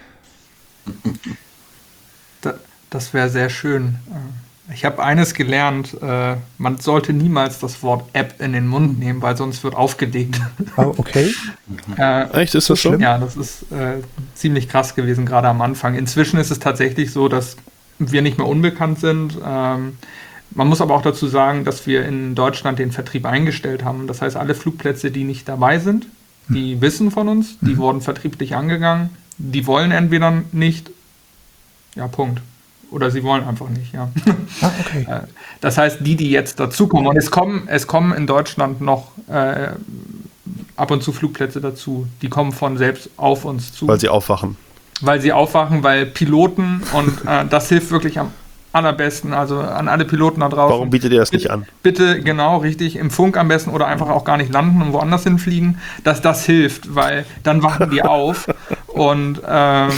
Das wäre sehr schön. Ich habe eines gelernt, man sollte niemals das Wort App in den Mund nehmen, weil sonst wird aufgelegt. Oh, okay. Echt, ist das so? Ja, das ist ziemlich krass gewesen, gerade am Anfang. Inzwischen ist es tatsächlich so, dass wir nicht mehr unbekannt sind. Man muss aber auch dazu sagen, dass wir in Deutschland den Vertrieb eingestellt haben. Das heißt, alle Flugplätze, die nicht dabei sind, die wissen von uns, die wurden vertrieblich angegangen, die wollen entweder nicht, ja, Punkt. Oder sie wollen einfach nicht, ja. Ah, okay. Das heißt, die jetzt dazukommen, und es kommen in Deutschland noch ab und zu Flugplätze dazu, die kommen von selbst auf uns zu. Weil sie aufwachen. Weil Piloten, und das hilft wirklich am allerbesten, also an alle Piloten da draußen. Warum bietet ihr das nicht an? Bitte, genau, richtig, im Funk am besten oder einfach auch gar nicht landen und woanders hinfliegen, dass das hilft, weil dann wachen die auf und ja.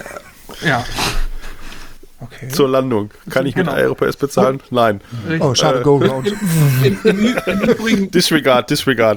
Okay. Zur Landung. Kann ich mit Aeropass bezahlen? Nein. Oh, schade, go round. Im Übrigen, Disregard.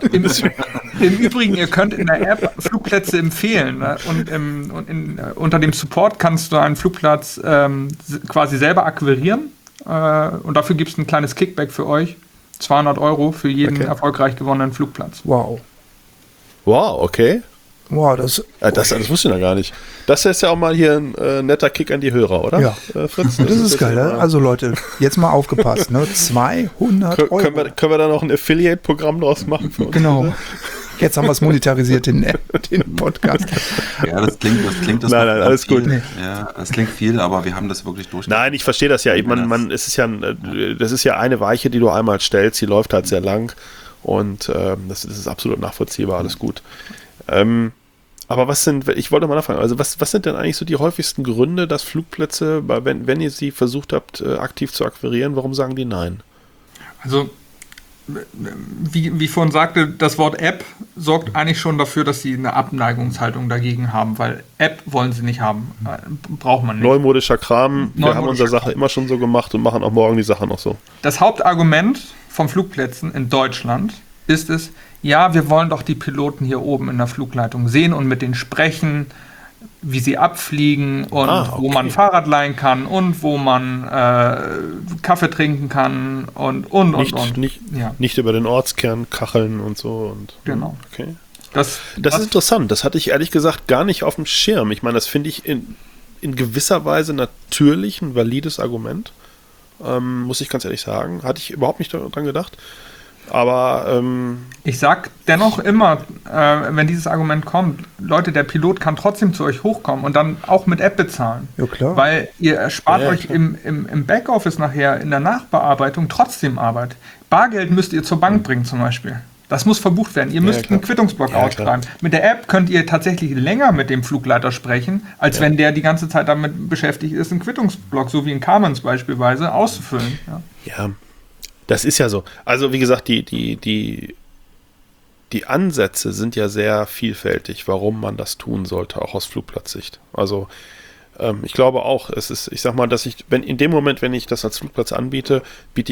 Im Übrigen, ihr könnt in der App Flugplätze empfehlen, ne? Und unter dem Support kannst du einen Flugplatz quasi selber akquirieren und dafür gibt es ein kleines Kickback für euch, 200 € für jeden erfolgreich gewonnenen Flugplatz. Wow. Wow, okay. Wow, das wusste ich noch gar nicht. Das ist ja auch mal hier ein netter Kick an die Hörer, oder? Ja. Fritz? Das ist geil, ne? Also Leute, jetzt mal aufgepasst, ne? 200 €. Können wir da noch ein Affiliate-Programm draus machen? Für uns? Genau. Jetzt haben wir es monetarisiert, den Podcast. Ja, das klingt Nein, alles viel. gut. Nee. Ja, das klingt viel, aber wir haben das wirklich durchgezogen. Nein, ich verstehe das ja. Das ist ja eine Weiche, die du einmal stellst, die läuft halt sehr lang und das ist absolut nachvollziehbar, alles gut. Aber ich wollte mal nachfragen, also was sind denn eigentlich so die häufigsten Gründe, dass Flugplätze, wenn ihr sie versucht habt, aktiv zu akquirieren, warum sagen die nein? Also, wie ich vorhin sagte, das Wort App sorgt eigentlich schon dafür, dass sie eine Abneigungshaltung dagegen haben, weil App wollen sie nicht haben. Braucht man nicht. Neumodischer Kram, wir haben unsere Sache immer schon so gemacht und machen auch morgen die Sache noch so. Das Hauptargument von Flugplätzen in Deutschland ist es, ja, wir wollen doch die Piloten hier oben in der Flugleitung sehen und mit denen sprechen, wie sie abfliegen und wo man Fahrrad leihen kann und wo man Kaffee trinken kann und. Nicht über den Ortskern kacheln und so. Genau. Okay. Das ist interessant. Das hatte ich ehrlich gesagt gar nicht auf dem Schirm. Ich meine, das finde ich in gewisser Weise natürlich ein valides Argument. Muss ich ganz ehrlich sagen. Hatte ich überhaupt nicht daran gedacht. Aber ich sag dennoch immer, wenn dieses Argument kommt, Leute, der Pilot kann trotzdem zu euch hochkommen und dann auch mit App bezahlen. Ja, klar. Weil ihr erspart euch im Backoffice nachher in der Nachbearbeitung trotzdem Arbeit. Bargeld müsst ihr zur Bank bringen zum Beispiel. Das muss verbucht werden. Ihr müsst einen Quittungsblock ausschreiben. Mit der App könnt ihr tatsächlich länger mit dem Flugleiter sprechen, als wenn der die ganze Zeit damit beschäftigt ist, einen Quittungsblock, so wie in Carmens beispielsweise, auszufüllen. Ja. Das ist ja so. Also wie gesagt, die Ansätze sind ja sehr vielfältig, warum man das tun sollte, auch aus Flugplatzsicht. Also ich glaube auch, ich sag mal, dass in dem Moment, wenn ich das als Flugplatz anbiete,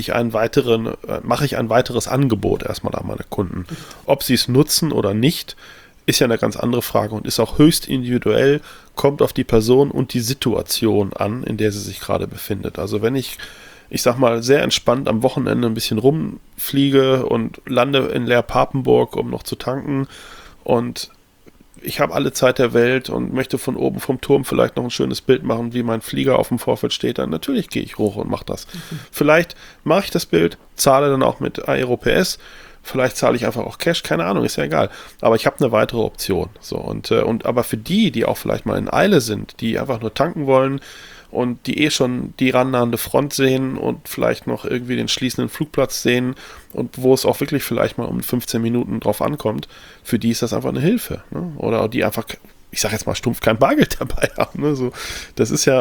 mache ich ein weiteres Angebot erstmal an meine Kunden. Ob sie es nutzen oder nicht, ist ja eine ganz andere Frage und ist auch höchst individuell, kommt auf die Person und die Situation an, in der sie sich gerade befindet. Also wenn ich sag mal, sehr entspannt am Wochenende ein bisschen rumfliege und lande in Leer-Papenburg, um noch zu tanken. Und ich habe alle Zeit der Welt und möchte von oben vom Turm vielleicht noch ein schönes Bild machen, wie mein Flieger auf dem Vorfeld steht. Dann natürlich gehe ich hoch und mache das. Vielleicht mache ich das Bild, zahle dann auch mit Aeropass. Vielleicht zahle ich einfach auch Cash, keine Ahnung, ist ja egal. Aber ich habe eine weitere Option. So, und aber für die auch vielleicht mal in Eile sind, die einfach nur tanken wollen, und die schon die rannahende Front sehen und vielleicht noch irgendwie den schließenden Flugplatz sehen und wo es auch wirklich vielleicht mal um 15 Minuten drauf ankommt, für die ist das einfach eine Hilfe. Ne? Oder die einfach, ich sage jetzt mal stumpf, kein Bargeld dabei haben. Ne? So, das ist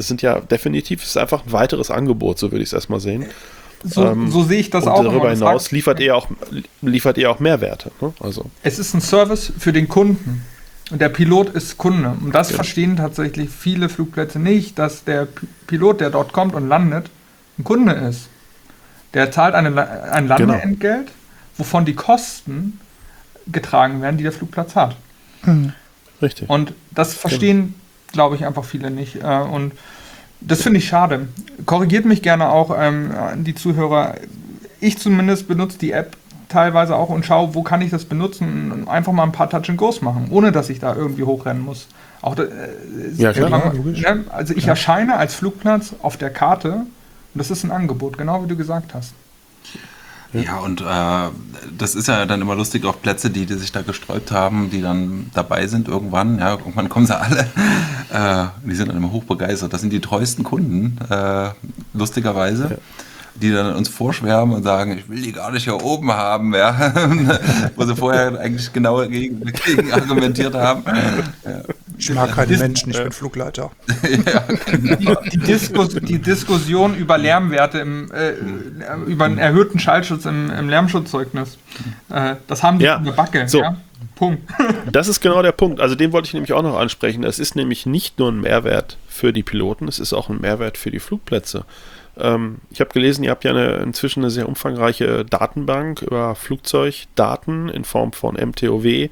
einfach ein weiteres Angebot, so würde ich es erstmal sehen. So sehe ich das und auch. Darüber hinaus liefert ihr auch Mehrwerte. Ne? Also. Es ist ein Service für den Kunden. Und der Pilot ist Kunde. Und das verstehen tatsächlich viele Flugplätze nicht, dass der Pilot, der dort kommt und landet, ein Kunde ist. Der zahlt ein Landeentgelt, wovon die Kosten getragen werden, die der Flugplatz hat. Richtig. Und das verstehen, glaube ich, einfach viele nicht. Und das finde ich schade. Korrigiert mich gerne auch die Zuhörer. Ich zumindest benutze die App teilweise auch und schaue, wo kann ich das benutzen und einfach mal ein paar Touch-and-Goes machen, ohne dass ich da irgendwie hochrennen muss. Auch logisch. Also ich erscheine als Flugplatz auf der Karte und das ist ein Angebot, genau wie du gesagt hast. Ja, und das ist ja dann immer lustig auf Plätze, die sich da gesträubt haben, die dann dabei sind irgendwann. Ja, irgendwann kommen sie alle. Die sind dann immer hochbegeistert. Das sind die treuesten Kunden, lustigerweise. Ja. Die dann uns vorschwärmen und sagen, ich will die gar nicht hier oben haben, ja. Wo sie vorher eigentlich genau gegen argumentiert haben. Ja. Ich mag keine Menschen, ich bin Flugleiter. Ja, genau. Die Diskussion über Lärmwerte, über einen erhöhten Schallschutz im Lärmschutzzeugnis, das haben die in der Backe. So. Ja? Punkt. Das ist genau der Punkt. Also den wollte ich nämlich auch noch ansprechen. Es ist nämlich nicht nur ein Mehrwert für die Piloten, es ist auch ein Mehrwert für die Flugplätze. Ich habe gelesen, ihr habt ja inzwischen eine sehr umfangreiche Datenbank über Flugzeugdaten in Form von MTOW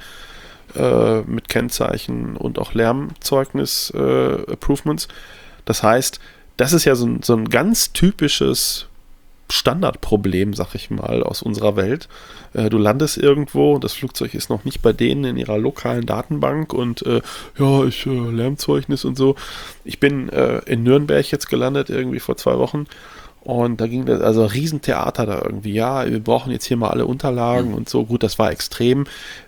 mit Kennzeichen und auch Lärmzeugnis-Approvements. Das heißt, das ist ja so ein ganz typisches Standardproblem, sag ich mal, aus unserer Welt. Du landest irgendwo, das Flugzeug ist noch nicht bei denen in ihrer lokalen Datenbank und Lärmzeugnis und so. Ich bin in Nürnberg jetzt gelandet, irgendwie vor 2 Wochen, und da ging das, also ein Riesentheater da irgendwie. Ja, wir brauchen jetzt hier mal alle Unterlagen und so. Gut, das war extrem.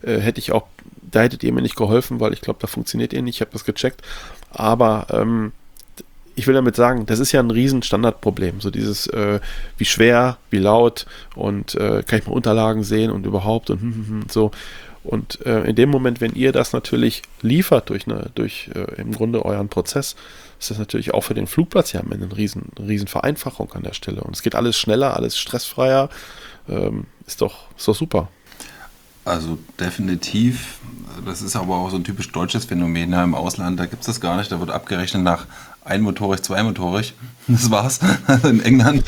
Da hättet ihr mir nicht geholfen, weil ich glaube, da funktioniert ihr nicht. Ich habe das gecheckt. Aber ich will damit sagen, das ist ja ein riesen Standardproblem. So dieses, wie schwer, wie laut und kann ich mal Unterlagen sehen und überhaupt und so. Und in dem Moment, wenn ihr das natürlich liefert durch im Grunde euren Prozess, ist das natürlich auch für den Flugplatz ja eine riesen Vereinfachung an der Stelle. Und es geht alles schneller, alles stressfreier. Ist doch super. Also definitiv, das ist aber auch so ein typisch deutsches Phänomen. Ja, im Ausland, da gibt es das gar nicht, da wird abgerechnet nach einmotorig, zweimotorig. Das war's. In England.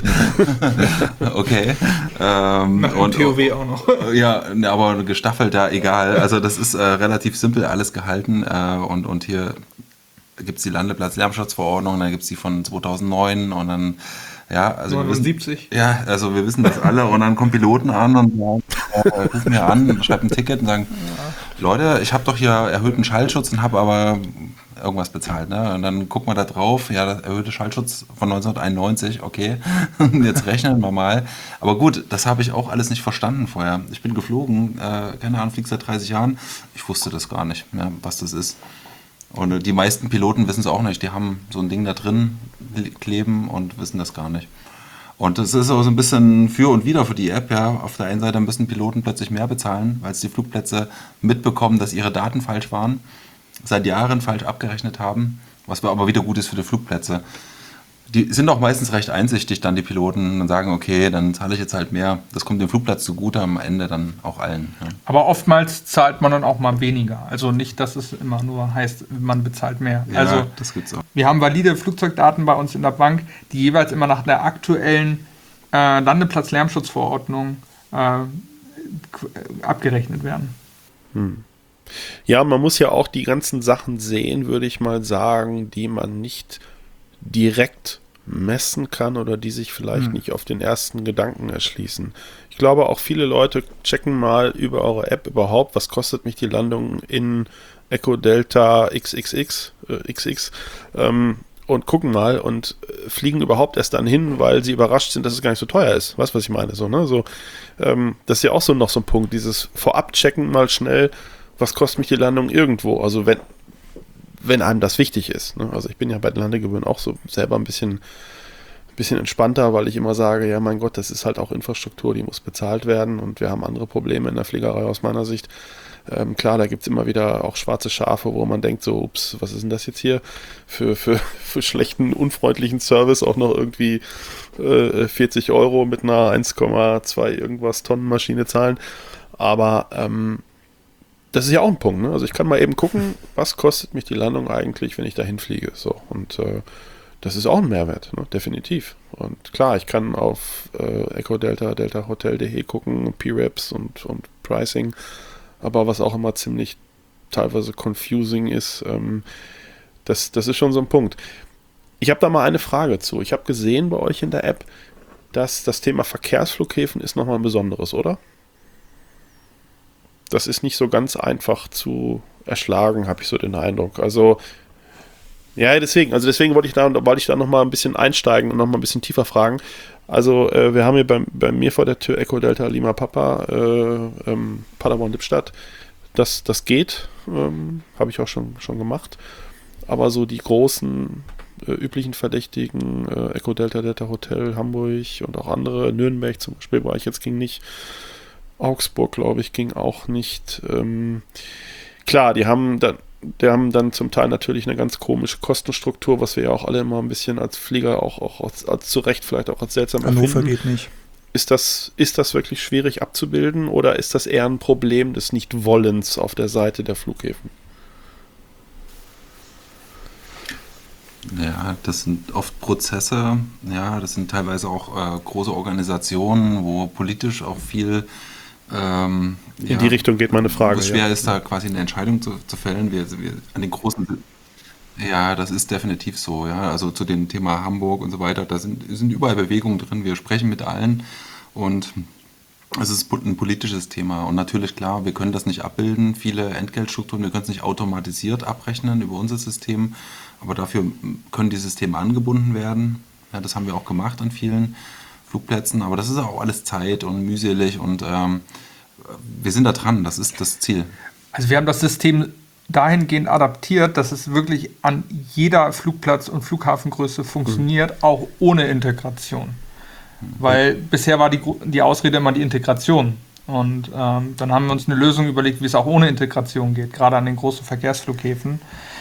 Okay. Und TOW auch noch. Ja, aber gestaffelt, ja, egal. Also das ist relativ simpel alles gehalten. Und hier gibt es die Landeplatz-Lärmschutzverordnung, dann gibt es die von 2009 und dann, ja, also 79. Wir wissen das alle und dann kommen Piloten an und rufen mir an, schreiben ein Ticket und sagen, Leute, ich habe doch hier erhöhten Schallschutz und habe aber irgendwas bezahlt, ne? Und dann gucken wir da drauf, ja, der erhöhte Schallschutz von 1991, okay, jetzt rechnen wir mal. Aber gut, das habe ich auch alles nicht verstanden vorher. Ich bin geflogen, keine Ahnung, fliege seit 30 Jahren, ich wusste das gar nicht, ja, was das ist. Und die meisten Piloten wissen es auch nicht, die haben so ein Ding da drin kleben und wissen das gar nicht. Und das ist auch so ein bisschen für und wider für die App. Ja. Auf der einen Seite müssen Piloten plötzlich mehr bezahlen, weil es die Flugplätze mitbekommen, dass ihre Daten falsch waren, seit Jahren falsch abgerechnet haben, was aber wieder gut ist für die Flugplätze. Die sind auch meistens recht einsichtig, dann die Piloten, und sagen, okay, dann zahle ich jetzt halt mehr. Das kommt dem Flugplatz zugute, am Ende dann auch allen. Ja. Aber oftmals zahlt man dann auch mal weniger. Also nicht, dass es immer nur heißt, man bezahlt mehr. Ja, also das gibt's auch. Wir haben valide Flugzeugdaten bei uns in der Bank, die jeweils immer nach der aktuellen Landeplatz-Lärmschutzverordnung abgerechnet werden. Ja, man muss ja auch die ganzen Sachen sehen, würde ich mal sagen, die man nicht direkt messen kann oder die sich vielleicht nicht auf den ersten Gedanken erschließen. Ich glaube, auch viele Leute checken mal über eure App überhaupt, was kostet mich die Landung in Echo Delta XX und gucken mal und fliegen überhaupt erst dann hin, weil sie überrascht sind, dass es gar nicht so teuer ist. Weißt du, was ich meine? So, ne? Das ist ja auch noch so ein Punkt, dieses Vorab-Checken mal schnell, was kostet mich die Landung irgendwo. Also wenn einem das wichtig ist. Ne? Also ich bin ja bei den Landegebühren auch so selber ein bisschen entspannter, weil ich immer sage, ja mein Gott, das ist halt auch Infrastruktur, die muss bezahlt werden und wir haben andere Probleme in der Fliegerei aus meiner Sicht. Klar, da gibt es immer wieder auch schwarze Schafe, wo man denkt so, ups, was ist denn das jetzt hier für schlechten, unfreundlichen Service, auch noch irgendwie 40 € mit einer 1,2 irgendwas Tonnen Maschine zahlen. Aber das ist ja auch ein Punkt, ne? Also ich kann mal eben gucken, was kostet mich die Landung eigentlich, wenn ich dahin fliege. So, und das ist auch ein Mehrwert, ne? Definitiv. Und klar, ich kann auf Echo Delta, deltahotel.de gucken, PREPs und Pricing, aber was auch immer ziemlich teilweise confusing ist, das ist schon so ein Punkt. Ich habe da mal eine Frage zu. Ich habe gesehen bei euch in der App, dass das Thema Verkehrsflughäfen ist nochmal ein besonderes, oder? Das ist nicht so ganz einfach zu erschlagen, habe ich so den Eindruck. Also, ja, deswegen wollte ich da nochmal ein bisschen einsteigen und nochmal ein bisschen tiefer fragen. Also, wir haben hier bei mir vor der Tür Echo Delta Lima Papa, Paderborn Lippstadt. Das geht, habe ich auch schon gemacht. Aber so die großen üblichen Verdächtigen, Echo Delta, Delta Hotel, Hamburg und auch andere, Nürnberg zum Beispiel war ich jetzt, ging nicht. Augsburg, glaube ich, ging auch nicht. Klar, die haben dann die haben dann zum Teil natürlich eine ganz komische Kostenstruktur, was wir ja auch alle immer ein bisschen als Flieger auch als zu Recht vielleicht auch als seltsam Hannover empfinden. geht nicht. Ist das wirklich schwierig abzubilden oder ist das eher ein Problem des Nichtwollens auf der Seite der Flughäfen? Ja, das sind oft Prozesse, ja, das sind teilweise auch große Organisationen, wo politisch auch viel In die Richtung geht meine Frage. wo es schwer ist, da quasi eine Entscheidung zu fällen. Wir an den großen, ja, das ist definitiv so, ja. Also zu dem Thema Hamburg und so weiter, da sind überall Bewegungen drin. Wir sprechen mit allen und es ist ein politisches Thema. Und natürlich, klar, wir können das nicht abbilden, viele Entgeltstrukturen, wir können es nicht automatisiert abrechnen über unser System, aber dafür können die Systeme angebunden werden. Ja, das haben wir auch gemacht an vielen Flugplätzen, aber das ist auch alles Zeit und mühselig und wir sind da dran, das ist das Ziel. Also wir haben das System dahingehend adaptiert, dass es wirklich an jeder Flugplatz- und Flughafengröße funktioniert, auch ohne Integration. Weil bisher war die Ausrede immer die Integration. Und dann haben wir uns eine Lösung überlegt, wie es auch ohne Integration geht, gerade an den großen Verkehrsflughäfen.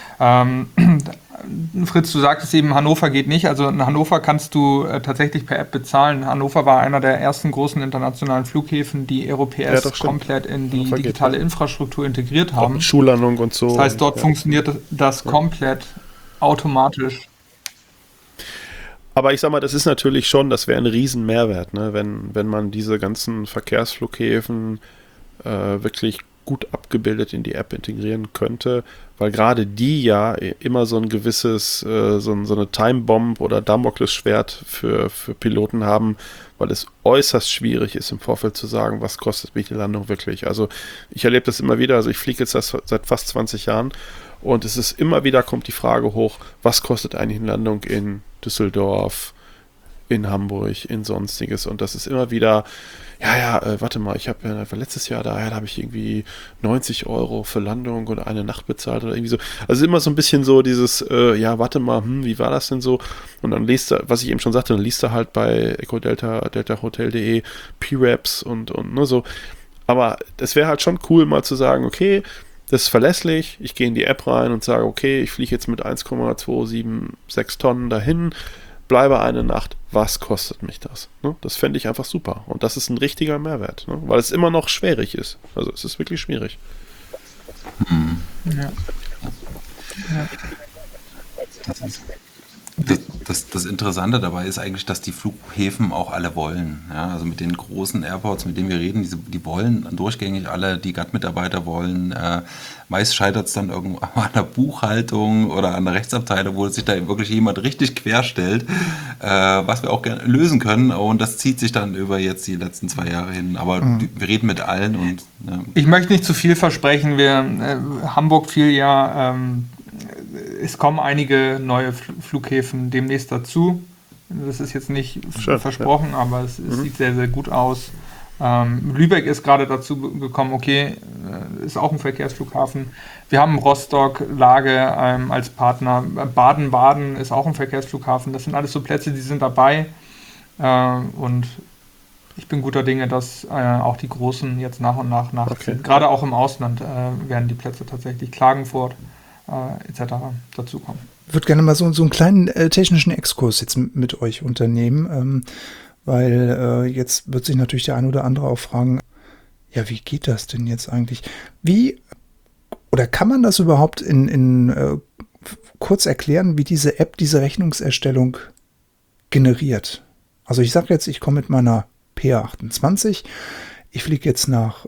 Fritz, du sagtest eben, Hannover geht nicht. Also in Hannover kannst du tatsächlich per App bezahlen. Hannover war einer der ersten großen internationalen Flughäfen, die Aeropäs komplett in die Hannover digitale Infrastruktur integriert Auch haben. mit Schullandung und so. Das heißt, dort funktioniert das komplett automatisch. Aber ich sag mal, das ist natürlich schon, das wäre ein riesen Mehrwert, ne? Wenn man diese ganzen Verkehrsflughäfen wirklich gut abgebildet in die App integrieren könnte, weil gerade die ja immer so ein gewisses, so eine Timebomb oder Damoklesschwert für Piloten haben, weil es äußerst schwierig ist, im Vorfeld zu sagen, was kostet mich die Landung wirklich. Also ich erlebe das immer wieder, also ich fliege jetzt seit fast 20 Jahren und es ist immer wieder, kommt die Frage hoch, was kostet eigentlich eine Landung in Düsseldorf, in Hamburg, in Sonstiges und das ist immer wieder, warte mal, ich habe letztes Jahr da habe ich irgendwie 90 € für Landung und eine Nacht bezahlt oder irgendwie so. Also immer so ein bisschen so dieses, warte mal, wie war das denn so? Und dann liest du, was ich eben schon sagte, dann liest du halt bei ecodeltahotel.de PRAPs und ne, so. Aber das wäre halt schon cool, mal zu sagen, okay, das ist verlässlich, ich gehe in die App rein und sage, okay, ich fliege jetzt mit 1,276 Tonnen dahin, bleibe eine Nacht, was kostet mich das? Ne? Das fände ich einfach super. Und das ist ein richtiger Mehrwert, ne? Weil es immer noch schwierig ist. Also es ist wirklich schwierig. Ja. Das Interessante dabei ist eigentlich, dass die Flughäfen auch alle wollen. Ja, also mit den großen Airports, mit denen wir reden, die wollen durchgängig alle, die GATT-Mitarbeiter wollen. Meist scheitert es dann irgendwo an der Buchhaltung oder an der Rechtsabteilung, wo sich da wirklich jemand richtig querstellt, was wir auch gerne lösen können. Und das zieht sich dann über jetzt die letzten 2 Jahre hin. Aber wir reden mit allen. Und Ich möchte nicht zu viel versprechen. Hamburg fiel ja... es kommen einige neue Flughäfen demnächst dazu. Das ist jetzt nicht versprochen, aber es sieht sehr, sehr gut aus. Lübeck ist gerade dazu gekommen, okay, ist auch ein Verkehrsflughafen. Wir haben Rostock, Lage als Partner. Baden-Baden ist auch ein Verkehrsflughafen. Das sind alles so Plätze, die sind dabei. Und ich bin guter Dinge, dass auch die Großen jetzt nach und nach nachziehen. Okay. Gerade auch im Ausland werden die Plätze tatsächlich Klagenfurt etc. dazukommen. Ich würde gerne mal so einen kleinen technischen Exkurs jetzt mit euch unternehmen, weil jetzt wird sich natürlich der ein oder andere auch fragen, ja, wie geht das denn jetzt eigentlich? Oder kann man das überhaupt in kurz erklären, wie diese App diese Rechnungserstellung generiert? Also ich sage jetzt, ich komme mit meiner PA28, ich fliege jetzt nach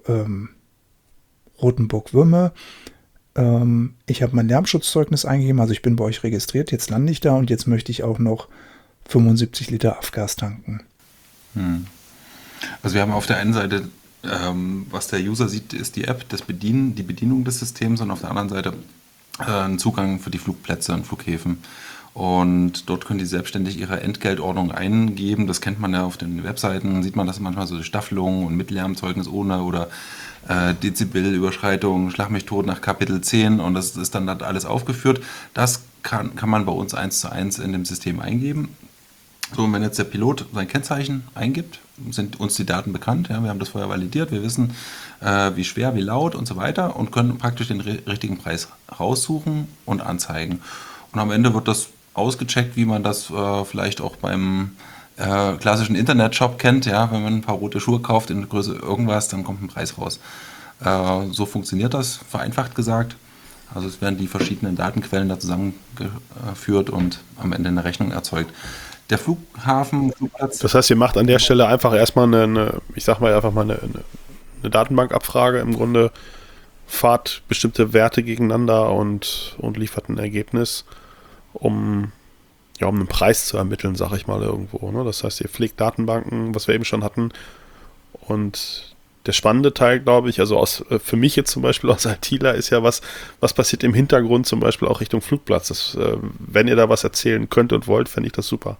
Rothenburg-Würme. Ich habe mein Lärmschutzzeugnis eingegeben, also ich bin bei euch registriert, jetzt lande ich da und jetzt möchte ich auch noch 75 Liter Afgas tanken. Also wir haben auf der einen Seite, was der User sieht, ist die App, die Bedienung des Systems und auf der anderen Seite einen Zugang für die Flugplätze und Flughäfen. Und dort können die selbstständig ihre Entgeltordnung eingeben. Das kennt man ja auf den Webseiten, sieht man das manchmal so Staffelungen und mit Lärmzeugnis ohne oder Dezibelüberschreitung, Schlag mich tot nach Kapitel 10 und das ist dann alles aufgeführt. Das kann man bei uns 1:1 in dem System eingeben. So, und wenn jetzt der Pilot sein Kennzeichen eingibt, sind uns die Daten bekannt. Ja, wir haben das vorher validiert. Wir wissen, wie schwer, wie laut und so weiter und können praktisch den richtigen Preis raussuchen und anzeigen. Und am Ende wird das ausgecheckt, wie man das vielleicht auch beim klassischen Internetshop kennt. Ja, wenn man ein paar rote Schuhe kauft in Größe irgendwas, dann kommt ein Preis raus. So funktioniert das, vereinfacht gesagt. Also es werden die verschiedenen Datenquellen da zusammengeführt und am Ende eine Rechnung erzeugt. Der Flugplatz. Das heißt, ihr macht an der Stelle einfach erstmal eine Datenbankabfrage im Grunde, fahrt bestimmte Werte gegeneinander und liefert ein Ergebnis, um einen Preis zu ermitteln, sag ich mal irgendwo. Ne? Das heißt, ihr pflegt Datenbanken, was wir eben schon hatten. Und der spannende Teil, glaube ich, also für mich jetzt zum Beispiel als ITler, ist ja was passiert im Hintergrund, zum Beispiel auch Richtung Flugplatz. Wenn ihr da was erzählen könnt und wollt, fände ich das super.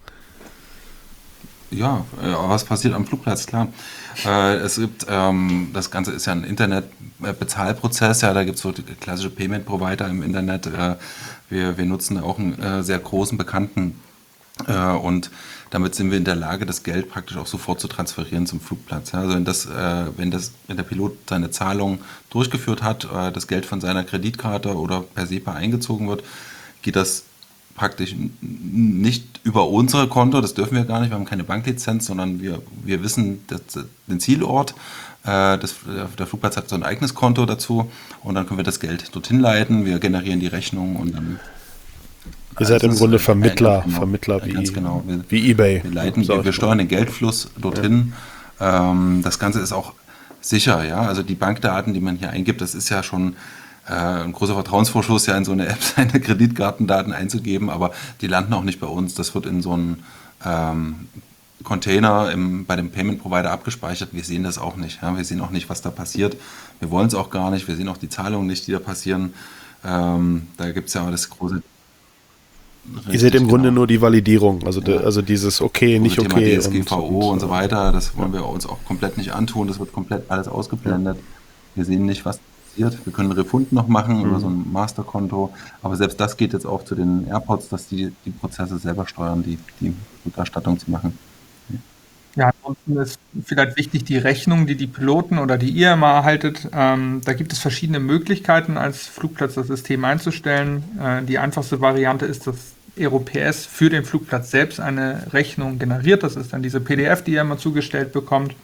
Ja, was passiert am Flugplatz, klar. Es gibt, das Ganze ist ja ein Internet-Bezahlprozess, ja, da gibt es so klassische Payment-Provider im Internet. Wir nutzen auch einen sehr großen, bekannten und damit sind wir in der Lage, das Geld praktisch auch sofort zu transferieren zum Flugplatz. Ja, also wenn der Pilot seine Zahlung durchgeführt hat, das Geld von seiner Kreditkarte oder per SEPA eingezogen wird, geht das praktisch nicht über unsere Konto, das dürfen wir gar nicht, wir haben keine Banklizenz, sondern wir wissen den Zielort. Der Flugplatz hat so ein eigenes Konto dazu und dann können wir das Geld dorthin leiten, wir generieren die Rechnung und dann... Ihr seid im Grunde Vermittler wie eBay. Wir steuern den Geldfluss dorthin. Ja. Das Ganze ist auch sicher, ja. Also die Bankdaten, die man hier eingibt, das ist ja schon ein großer Vertrauensvorschuss, ja in so eine App seine Kreditkartendaten einzugeben, aber die landen auch nicht bei uns. Das wird in so einen Container bei dem Payment Provider abgespeichert. Wir sehen das auch nicht. Ja. Wir sehen auch nicht, was da passiert. Wir wollen es auch gar nicht. Wir sehen auch die Zahlungen nicht, die da passieren. Da gibt es ja das große... Ihr seht im Grunde nur die Validierung, also dieses okay, nicht okay. DSGVO und so weiter, das wollen wir uns auch komplett nicht antun, das wird komplett alles ausgeblendet. Wir sehen nicht, was passiert. Wir können Refund noch machen über so ein Masterkonto, aber selbst das geht jetzt auch zu den Airports, dass die Prozesse selber steuern, die Rückerstattung zu machen. Ja, ansonsten ist vielleicht wichtig, die Rechnung, die Piloten oder die ihr immer erhaltet, da gibt es verschiedene Möglichkeiten, als Flugplatz das System einzustellen. Die einfachste Variante ist, dass Aero-PS für den Flugplatz selbst eine Rechnung generiert. Das ist dann diese PDF, die ihr immer zugestellt bekommt.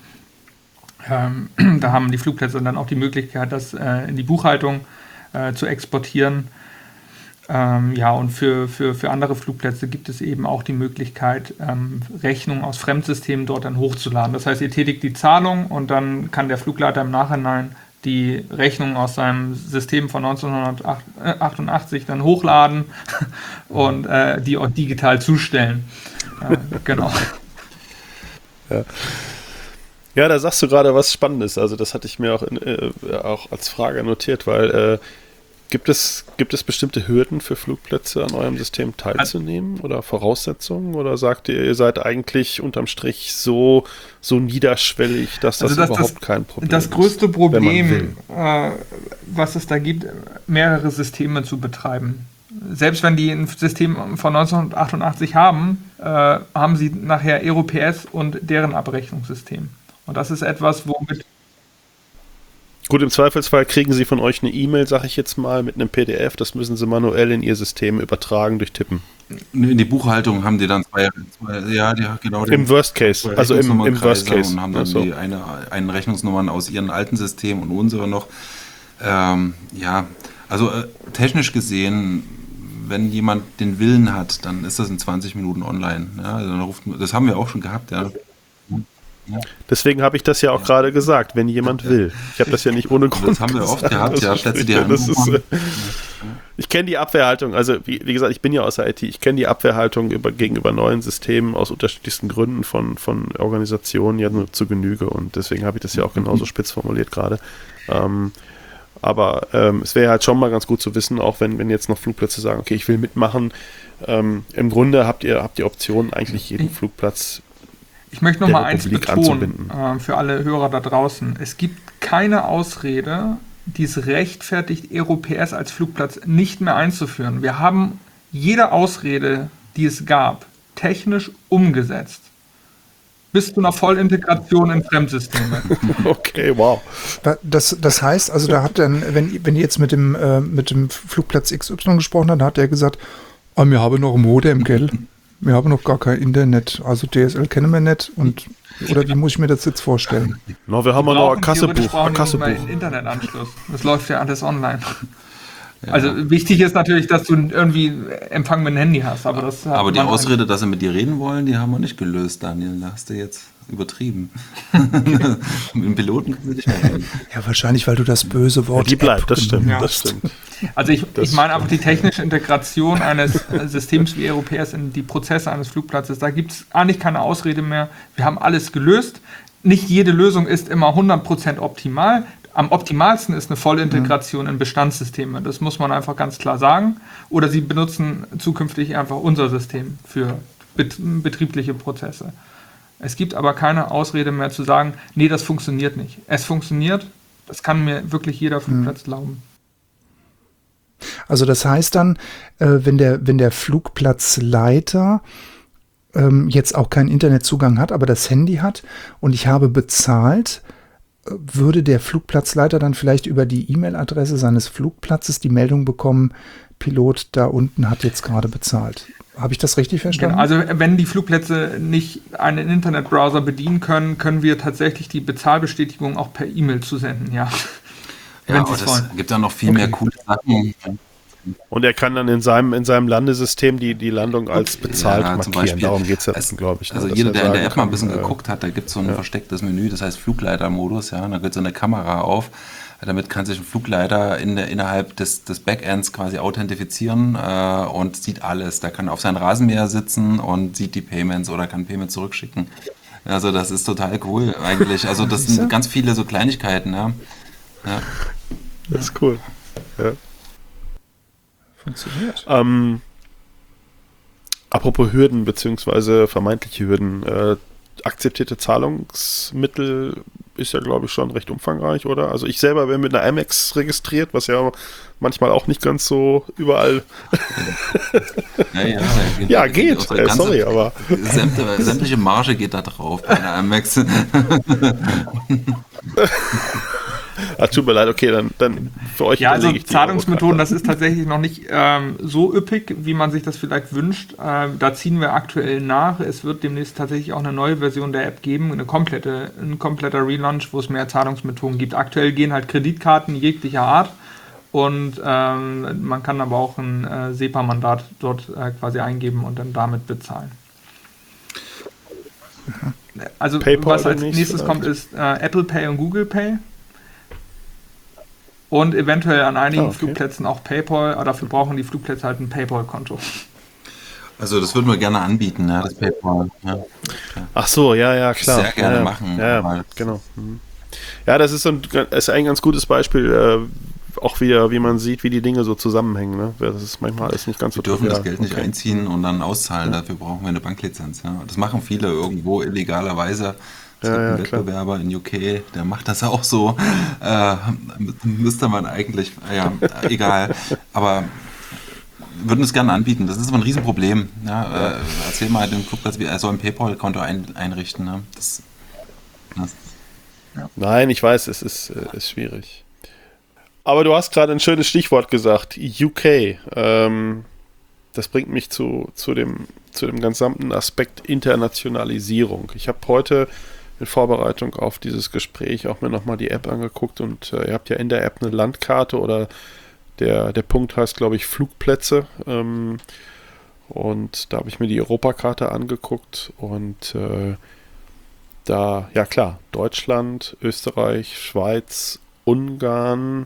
Da haben die Flugplätze dann auch die Möglichkeit, das in die Buchhaltung zu exportieren. Und für andere Flugplätze gibt es eben auch die Möglichkeit, Rechnungen aus Fremdsystemen dort dann hochzuladen. Das heißt, ihr tätigt die Zahlung und dann kann der Flugleiter im Nachhinein die Rechnung aus seinem System von 1988 dann hochladen und die auch digital zustellen. Genau. Ja, da sagst du gerade was Spannendes. Also das hatte ich mir auch als Frage notiert, weil Gibt es bestimmte Hürden für Flugplätze an eurem System teilzunehmen oder Voraussetzungen? Oder sagt ihr seid eigentlich unterm Strich so niederschwellig, dass das überhaupt kein Problem ist? Das größte Problem, was es da gibt, mehrere Systeme zu betreiben. Selbst wenn die ein System von 1988 haben, haben sie nachher Aero-PS und deren Abrechnungssystem. Und das ist etwas, womit... Gut, im Zweifelsfall kriegen sie von euch eine E-Mail, sag ich jetzt mal, mit einem PDF. Das müssen sie manuell in ihr System übertragen durch Tippen. In die Buchhaltung haben die dann zwei genau. Im Worst Case, also im Worst Case. Und haben dann die eine Rechnungsnummern aus ihrem alten System und unsere noch. Technisch gesehen, wenn jemand den Willen hat, dann ist das in 20 Minuten online. Ja, also das haben wir auch schon gehabt, ja. Deswegen habe ich das ja auch gerade gesagt, wenn jemand will. Ich habe das ja nicht ohne Grund Das haben wir oft gehabt, Ich kenne die Abwehrhaltung, also wie gesagt, ich bin ja aus der IT, ich kenne die Abwehrhaltung gegenüber neuen Systemen aus unterschiedlichsten Gründen von Organisationen ja nur zu Genüge und deswegen habe ich das ja auch genauso spitz formuliert gerade. Aber es wäre halt schon mal ganz gut zu wissen, auch wenn jetzt noch Flugplätze sagen, okay, ich will mitmachen. Im Grunde habt ihr Optionen, eigentlich jeden Flugplatz. Ich möchte noch mal eins betonen für alle Hörer da draußen. Es gibt keine Ausrede, die es rechtfertigt, Aero-PS als Flugplatz nicht mehr einzuführen. Wir haben jede Ausrede, die es gab, technisch umgesetzt. Bis zu einer Vollintegration in Fremdsysteme. Okay, wow. Das heißt, also da hat dann, wenn ihr jetzt mit dem Flugplatz XY gesprochen habt, hat er gesagt, wir haben noch ein Modem, gell? Wir haben noch gar kein Internet. Also DSL kennen wir nicht. Oder wie muss ich mir das jetzt vorstellen? No, wir haben ja noch ein Kassebuch. Einen Internetanschluss. Das läuft ja alles online. Ja. Also wichtig ist natürlich, dass du irgendwie Empfang mit dem Handy hast. Aber die Ausrede, dass sie mit dir reden wollen, die haben wir nicht gelöst, Daniel. Da hast du jetzt übertrieben. Mit dem Piloten können wir nicht mehr reden. Ja, wahrscheinlich, weil du das böse Wort die bleibt, das stimmt. Ja. Das stimmt. Also ich meine einfach die technische Integration eines Systems wie Europäers in die Prozesse eines Flugplatzes. Da gibt es eigentlich keine Ausrede mehr. Wir haben alles gelöst. Nicht jede Lösung ist immer 100% optimal. Am optimalsten ist eine Vollintegration in Bestandssysteme. Das muss man einfach ganz klar sagen. Oder sie benutzen zukünftig einfach unser System für betriebliche Prozesse. Es gibt aber keine Ausrede mehr zu sagen, nee, das funktioniert nicht. Es funktioniert, das kann mir wirklich jeder Flugplatz glauben. Also das heißt dann, wenn der Flugplatzleiter jetzt auch keinen Internetzugang hat, aber das Handy hat und ich habe bezahlt, würde der Flugplatzleiter dann vielleicht über die E-Mail-Adresse seines Flugplatzes die Meldung bekommen, Pilot da unten hat jetzt gerade bezahlt. Habe ich das richtig verstanden? Genau, also wenn die Flugplätze nicht einen Internetbrowser bedienen können, können wir tatsächlich die Bezahlbestätigung auch per E-Mail zusenden, ja. Ja, aber es gibt dann noch viel mehr coole Sachen. Und er kann dann in seinem Landesystem die Landung als bezahlt markieren. Beispiel, darum geht es ja, glaube ich. Also jeder, der in der App mal ein bisschen geguckt hat, da gibt es so ein verstecktes Menü, das heißt Flugleitermodus, ja, und da geht so eine Kamera auf. Damit kann sich ein Flugleiter innerhalb des Backends quasi authentifizieren und sieht alles. Der kann auf seinem Rasenmäher sitzen und sieht die Payments oder kann Payments zurückschicken. Also das ist total cool eigentlich. Also das sind ganz viele so Kleinigkeiten. Ja. Das ist cool. Ja. Funktioniert. Apropos Hürden beziehungsweise vermeintliche Hürden. Akzeptierte Zahlungsmittel ist ja, glaube ich, schon recht umfangreich, oder? Also ich selber bin mit einer Amex registriert, was ja manchmal auch nicht ganz so überall... Ja, geht. Sorry, aber... Sämtliche Marge geht da drauf bei einer Amex. Tut mir leid, okay, dann für euch... Ja, also Zahlungsmethoden, das ist tatsächlich noch nicht so üppig, wie man sich das vielleicht wünscht. Da ziehen wir aktuell nach. Es wird demnächst tatsächlich auch eine neue Version der App geben, ein kompletter Relaunch, wo es mehr Zahlungsmethoden gibt. Aktuell gehen halt Kreditkarten jeglicher Art und man kann aber auch ein SEPA-Mandat dort quasi eingeben und dann damit bezahlen. Also PayPal was als nächstes kommt, ist Apple Pay und Google Pay. Und eventuell an einigen Flugplätzen auch PayPal, aber dafür brauchen die Flugplätze halt ein PayPal-Konto. Also das würden wir gerne anbieten, ja, das PayPal. Ja. Ach so, ja, klar. Sehr gerne machen. Ja, genau. Ja, das ist ein ganz gutes Beispiel, auch wieder, wie man sieht, wie die Dinge so zusammenhängen. Ne? Das ist manchmal alles nicht ganz so Wir dürfen das Geld nicht einziehen und dann auszahlen, dafür brauchen wir eine Banklizenz. Ja. Das machen viele irgendwo illegalerweise. Es gibt einen Wettbewerber in UK, der macht das auch so. Müsste man eigentlich, egal. Aber wir würden es gerne anbieten. Das ist aber ein Riesenproblem. Ja, erzähl mal dem Flugplatz, wie er soll ein PayPal-Konto einrichten. Ne? Nein, ich weiß, es ist schwierig. Aber du hast gerade ein schönes Stichwort gesagt, UK. Das bringt mich zu dem gesamten Aspekt Internationalisierung. Ich habe heute in Vorbereitung auf dieses Gespräch auch mir nochmal die App angeguckt und ihr habt ja in der App eine Landkarte oder der Punkt heißt, glaube ich, Flugplätze. Und da habe ich mir die Europakarte angeguckt und da, ja klar, Deutschland, Österreich, Schweiz, Ungarn,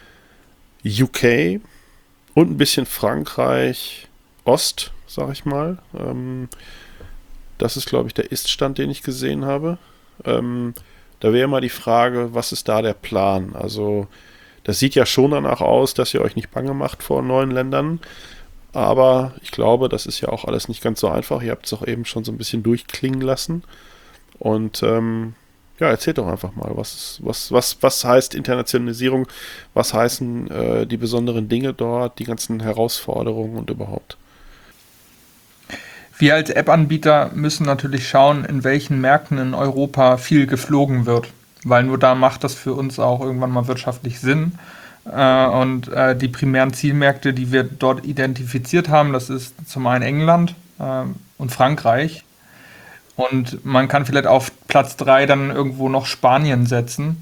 UK und ein bisschen Frankreich, Ost, sag ich mal. Das ist, glaube ich, der Ist-Stand, den ich gesehen habe. Da wäre mal die Frage, was ist da der Plan? Also, das sieht ja schon danach aus, dass ihr euch nicht bange macht vor neuen Ländern. Aber ich glaube, das ist ja auch alles nicht ganz so einfach. Ihr habt es auch eben schon so ein bisschen durchklingen lassen. Und erzählt doch einfach mal, was heißt Internationalisierung? Was heißen die besonderen Dinge dort, die ganzen Herausforderungen und überhaupt? Wir als App-Anbieter müssen natürlich schauen, in welchen Märkten in Europa viel geflogen wird, weil nur da macht das für uns auch irgendwann mal wirtschaftlich Sinn. Und die primären Zielmärkte, die wir dort identifiziert haben, das ist zum einen England und Frankreich. Und man kann vielleicht auf Platz 3 dann irgendwo noch Spanien setzen.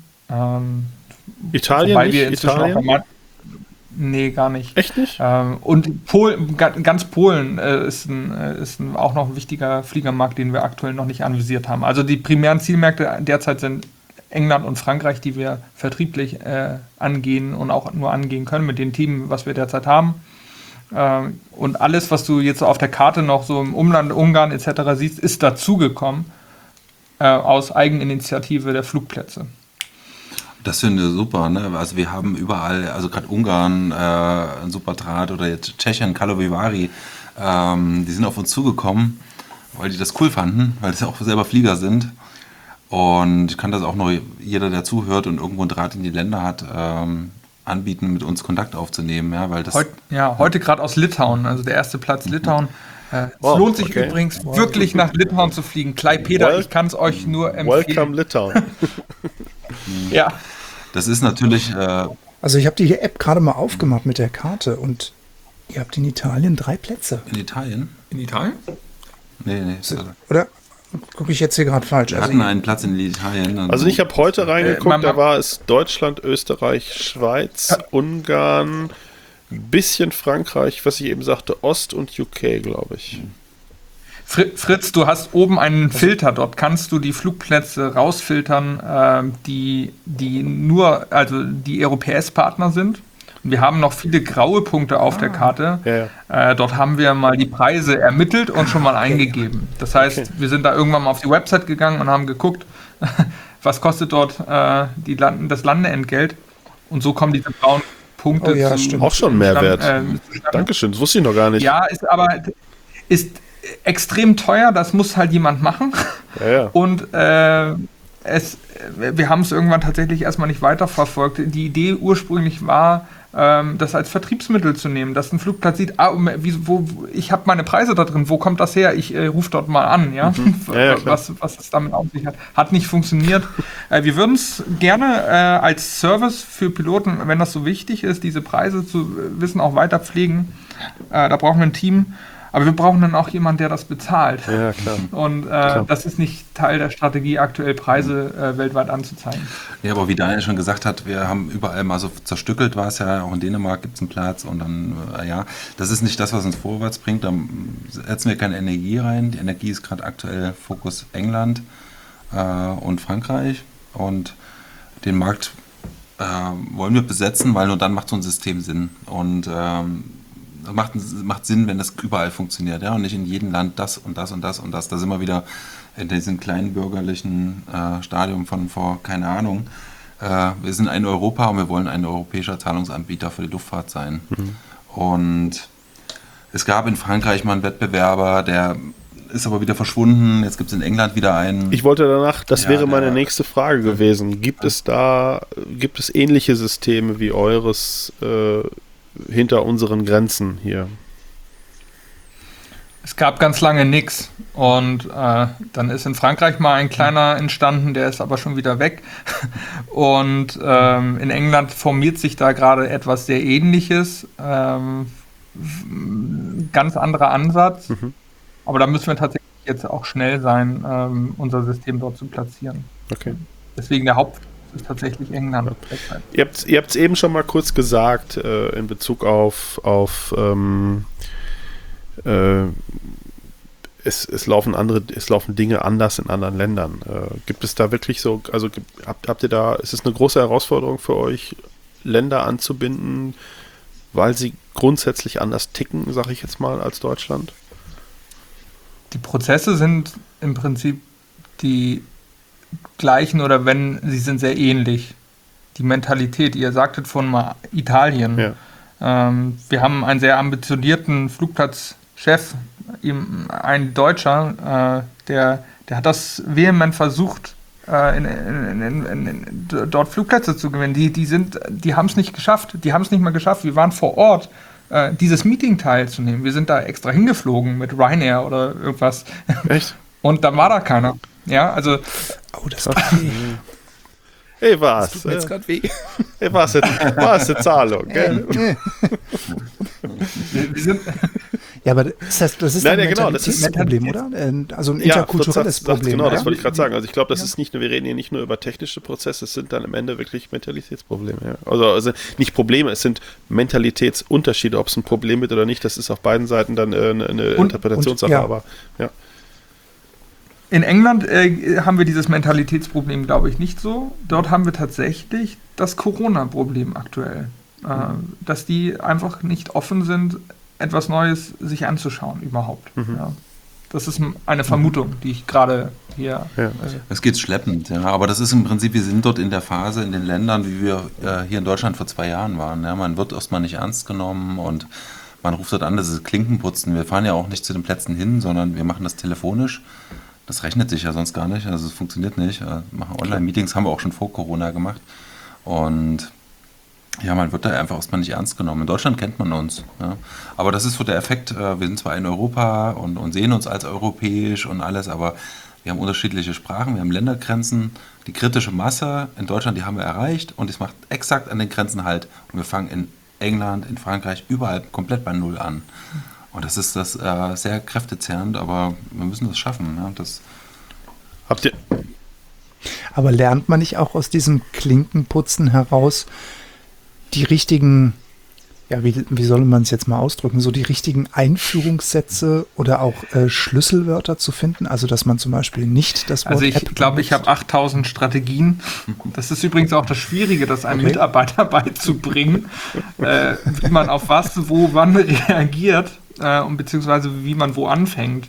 Italien wobei nicht? wir inzwischen Italien? Nee, gar nicht. Echt nicht? Und ganz Polen ist auch noch ein wichtiger Fliegermarkt, den wir aktuell noch nicht anvisiert haben. Also die primären Zielmärkte derzeit sind England und Frankreich, die wir vertrieblich angehen und auch nur angehen können mit dem Team, was wir derzeit haben. Und alles, was du jetzt auf der Karte noch so im Umland, Ungarn etc. siehst, ist dazugekommen aus Eigeninitiative der Flugplätze. Das finde ich super, ne? Also wir haben überall, also gerade Ungarn, ein super Draht oder jetzt Tschechien, Karlovy Vary, die sind auf uns zugekommen, weil die das cool fanden, weil das auch selber Flieger sind. Und kann das auch noch jeder, der zuhört und irgendwo einen Draht in die Länder hat, anbieten, mit uns Kontakt aufzunehmen. Ja, weil das heute gerade aus Litauen, also der erste Platz Litauen. Es lohnt sich übrigens wirklich nach Litauen zu fliegen. Klaipėda, ich kann es euch nur empfehlen. Welcome Litauen. Ja. Das ist natürlich... Also ich habe die App gerade mal aufgemacht mit der Karte und ihr habt in Italien 3 Plätze. In Italien? In Italien? Nee. Oder gucke ich jetzt hier gerade falsch? Wir hatten einen Platz in Italien. Also ich habe heute reingeguckt, da war es Deutschland, Österreich, Schweiz, Ungarn, bisschen Frankreich, was ich eben sagte, Ost und UK, glaube ich. Fritz, du hast oben einen Filter, dort kannst du die Flugplätze rausfiltern, die nur, also die EuroPS-Partner sind. Wir haben noch viele graue Punkte auf der Karte. Ja. Dort haben wir mal die Preise ermittelt und schon mal eingegeben. Das heißt, wir sind da irgendwann mal auf die Website gegangen und haben geguckt, was kostet dort das Landeentgelt. Und so kommen diese blauen Punkte auch schon Mehrwert. Dankeschön, das wusste ich noch gar nicht. Ja, ist extrem teuer, das muss halt jemand machen. Ja. Und wir haben es irgendwann tatsächlich erstmal nicht weiterverfolgt. Die Idee ursprünglich war, das als Vertriebsmittel zu nehmen, dass ein Flugplatz sieht, ich habe meine Preise da drin, wo kommt das her? Ich rufe dort mal an, ja? Was es damit auf sich hat. Hat nicht funktioniert. Wir würden es gerne als Service für Piloten, wenn das so wichtig ist, diese Preise zu wissen, auch weiter pflegen. Da brauchen wir ein Team. Aber wir brauchen dann auch jemanden, der das bezahlt. Ja, klar. Und das ist nicht Teil der Strategie, aktuell Preise weltweit anzuzeigen. Ja, aber wie Daniel schon gesagt hat, wir haben überall mal so zerstückelt, war es ja, auch in Dänemark gibt es einen Platz und dann, das ist nicht das, was uns vorwärts bringt, da setzen wir keine Energie rein. Die Energie ist gerade aktuell Fokus England und Frankreich und den Markt wollen wir besetzen, weil nur dann macht so ein System Sinn und macht Sinn, wenn das überall funktioniert, ja, und nicht in jedem Land das und das und das und das. Da sind wir wieder in diesem kleinen bürgerlichen Stadium von vor, keine Ahnung. Wir sind ein Europa und wir wollen ein europäischer Zahlungsanbieter für die Luftfahrt sein. Und es gab in Frankreich mal einen Wettbewerber, der ist aber wieder verschwunden. Jetzt gibt es in England wieder einen. Ich wollte danach, das wäre meine nächste Frage gewesen. Gibt es ähnliche Systeme wie eures hinter unseren Grenzen hier? Es gab ganz lange nichts und dann ist in Frankreich mal ein kleiner entstanden, der ist aber schon wieder weg und in England formiert sich da gerade etwas sehr Ähnliches, ganz anderer Ansatz, aber da müssen wir tatsächlich jetzt auch schnell sein, unser System dort zu platzieren. Okay. Deswegen der Hauptfokus ist tatsächlich England. Ihr habt es eben schon mal kurz gesagt in Bezug auf es laufen Dinge anders in anderen Ländern. Gibt es da wirklich so, also habt ihr da, ist es eine große Herausforderung für euch, Länder anzubinden, weil sie grundsätzlich anders ticken, sage ich jetzt mal, als Deutschland? Die Prozesse sind im Prinzip die gleichen oder wenn, sie sind sehr ähnlich. Die Mentalität, ihr sagtet von mal Italien. Ja. Wir haben einen sehr ambitionierten Flugplatzchef, ein Deutscher, der hat das vehement versucht, dort Flugplätze zu gewinnen. Die haben es nicht geschafft. Die haben es nicht mal geschafft. Wir waren vor Ort dieses Meeting teilzunehmen. Wir sind da extra hingeflogen mit Ryanair oder irgendwas. Echt? Und dann war da keiner. Ja, also. Oh, das tut weh. Hey, Das tut mir jetzt gerade weh. Hey, was eine Zahlung, gell? Wir sind, Ja, aber das ist Nein, ein ja, genau, das ist- Mentalitätsproblem, oder? Also ein interkulturelles Problem. Genau, das oder? wollte ich gerade sagen. Also ich glaube, das ist nicht nur, wir reden hier nicht nur über technische Prozesse, es sind dann am Ende wirklich Mentalitätsprobleme. Ja. Also nicht Probleme, es sind Mentalitätsunterschiede. Ob es ein Problem wird oder nicht, das ist auf beiden Seiten dann eine Interpretationssache. ja. Aber ja. in England haben wir dieses Mentalitätsproblem, glaube ich, nicht so. Dort haben wir tatsächlich das Corona-Problem aktuell. Dass die einfach nicht offen sind, etwas Neues sich anzuschauen überhaupt. Ja. Das ist eine Vermutung, die ich gerade hier... Ja. Es geht schleppend, ja. Aber das ist im Prinzip, wir sind dort in der Phase, in den Ländern, wie wir hier in Deutschland vor 2 Jahren waren. Ja. Man wird erstmal nicht ernst genommen und man ruft dort an, das ist Klinkenputzen. Wir fahren ja auch nicht zu den Plätzen hin, sondern wir machen das telefonisch. Das rechnet sich ja sonst gar nicht, also es funktioniert nicht. Wir machen Online-Meetings, haben wir auch schon vor Corona gemacht. Und ja, man wird da einfach erstmal nicht ernst genommen. In Deutschland kennt man uns. Ja. Aber das ist so der Effekt, wir sind zwar in Europa und sehen uns als europäisch und alles, aber wir haben unterschiedliche Sprachen, wir haben Ländergrenzen. Die kritische Masse in Deutschland, die haben wir erreicht und es macht exakt an den Grenzen halt. Und wir fangen in England, in Frankreich, überall komplett bei Null an. Und das ist sehr kräftezehrend, aber wir müssen das schaffen. Ja. Habt ihr... Aber lernt man nicht auch aus diesem Klinkenputzen heraus die richtigen, ja, wie soll man es jetzt mal ausdrücken, so die richtigen Einführungssätze oder auch Schlüsselwörter zu finden? Also, dass man zum Beispiel nicht das Wort Also ich App glaube, ich habe 8000 Strategien. Das ist übrigens auch das Schwierige, das einem Mitarbeiter beizubringen, wie man auf was, wo, wann reagiert und beziehungsweise wie man wo anfängt.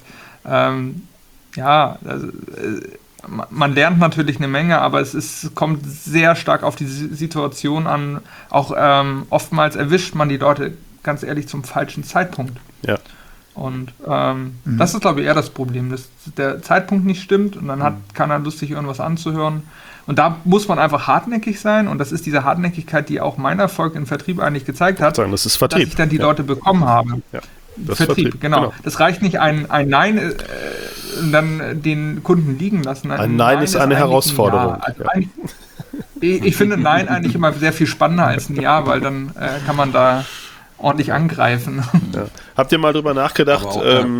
Man lernt natürlich eine Menge, aber es kommt sehr stark auf die Situation an. Auch oftmals erwischt man die Leute, ganz ehrlich, zum falschen Zeitpunkt. Ja. Und das ist, glaube ich, eher das Problem, dass der Zeitpunkt nicht stimmt und dann hat keiner Lust, sich irgendwas anzuhören. Und da muss man einfach hartneckig sein und das ist diese Hartnäckigkeit, die auch mein Erfolg im Vertrieb eigentlich gezeigt hat, Sagen, das ist Vertrieb. dass ich dann die Leute bekommen habe. Ja. Das ist Vertrieb, genau. Das reicht nicht ein Nein und dann den Kunden liegen lassen. Ein Nein ist eine Herausforderung. Ich finde Nein eigentlich immer sehr viel spannender als ein Ja, weil dann kann man da ordentlich angreifen. Ja. Habt ihr mal drüber nachgedacht,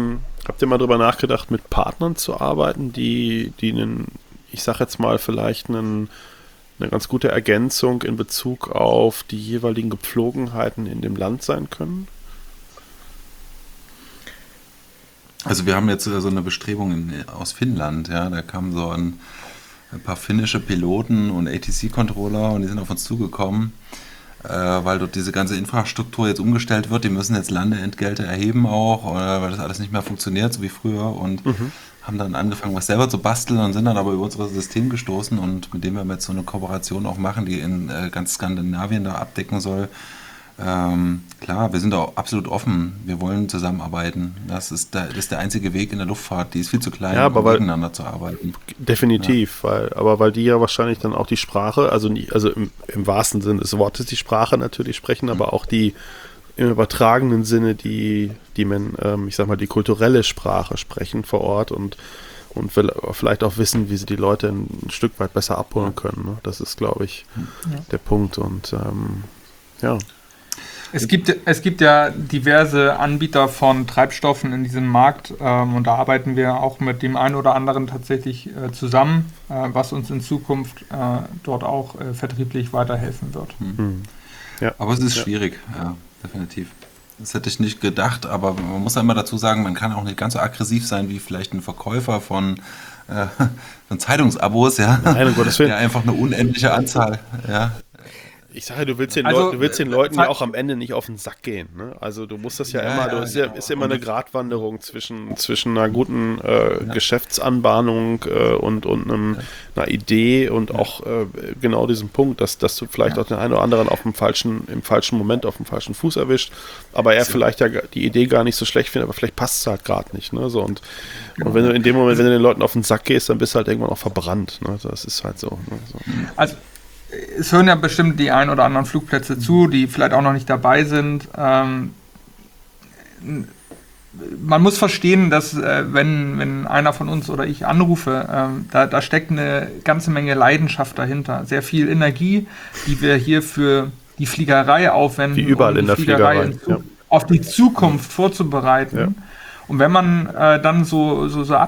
mit Partnern zu arbeiten, die einen, ich sag jetzt mal, vielleicht eine ganz gute Ergänzung in Bezug auf die jeweiligen Gepflogenheiten in dem Land sein können? Also wir haben jetzt so eine Bestrebung aus Finnland, ja, da kamen so ein paar finnische Piloten und ATC-Controller und die sind auf uns zugekommen, weil dort diese ganze Infrastruktur jetzt umgestellt wird, die müssen jetzt Landeentgelte erheben auch, weil das alles nicht mehr funktioniert, so wie früher und haben dann angefangen, was selber zu basteln und sind dann aber über unser System gestoßen und mit dem wir jetzt so eine Kooperation auch machen, die in ganz Skandinavien da abdecken soll. Klar, wir sind auch absolut offen. Wir wollen zusammenarbeiten. Das ist der einzige Weg in der Luftfahrt. Die ist viel zu klein, ja, um gegeneinander zu arbeiten. Definitiv, ja. weil die ja wahrscheinlich dann auch die Sprache, also im wahrsten Sinne des Wortes die Sprache natürlich sprechen, aber auch die im übertragenen Sinne die ich sag mal, die kulturelle Sprache sprechen vor Ort und vielleicht auch wissen, wie sie die Leute ein Stück weit besser abholen können. Ne? Das ist, glaube ich, der Punkt. Und ja. Es gibt ja diverse Anbieter von Treibstoffen in diesem Markt und da arbeiten wir auch mit dem einen oder anderen tatsächlich zusammen, was uns in Zukunft dort auch vertrieblich weiterhelfen wird. Ja. Aber es ist schwierig, ja, definitiv. Das hätte ich nicht gedacht, aber man muss ja immer dazu sagen, man kann auch nicht ganz so aggressiv sein wie vielleicht ein Verkäufer von Zeitungsabos, ja. Nein, um Gottes Willen. Der einfach eine unendliche Anzahl, ja. Ich sage, du willst den Leuten ja auch am Ende nicht auf den Sack gehen. Ne? Also du musst das ja immer, ist ja immer eine Gratwanderung zwischen einer guten Geschäftsanbahnung und einer Idee und auch genau diesem Punkt, dass du vielleicht auch den einen oder anderen im falschen Moment auf dem falschen Fuß erwischt, aber er vielleicht ja die Idee gar nicht so schlecht findet, aber vielleicht passt es halt gerade nicht. Ne? So, und wenn du in dem Moment, wenn du den Leuten auf den Sack gehst, dann bist du halt irgendwann auch verbrannt. Ne? Das ist halt so. Ne? So. Also es hören ja bestimmt die ein oder anderen Flugplätze zu, die vielleicht auch noch nicht dabei sind. man muss verstehen, dass wenn einer von uns oder ich anrufe, da steckt eine ganze Menge Leidenschaft dahinter. Sehr viel Energie, die wir hier für die Fliegerei aufwenden, Wie überall in der Fliegerei. Auf die Zukunft vorzubereiten. Ja. Und wenn man dann so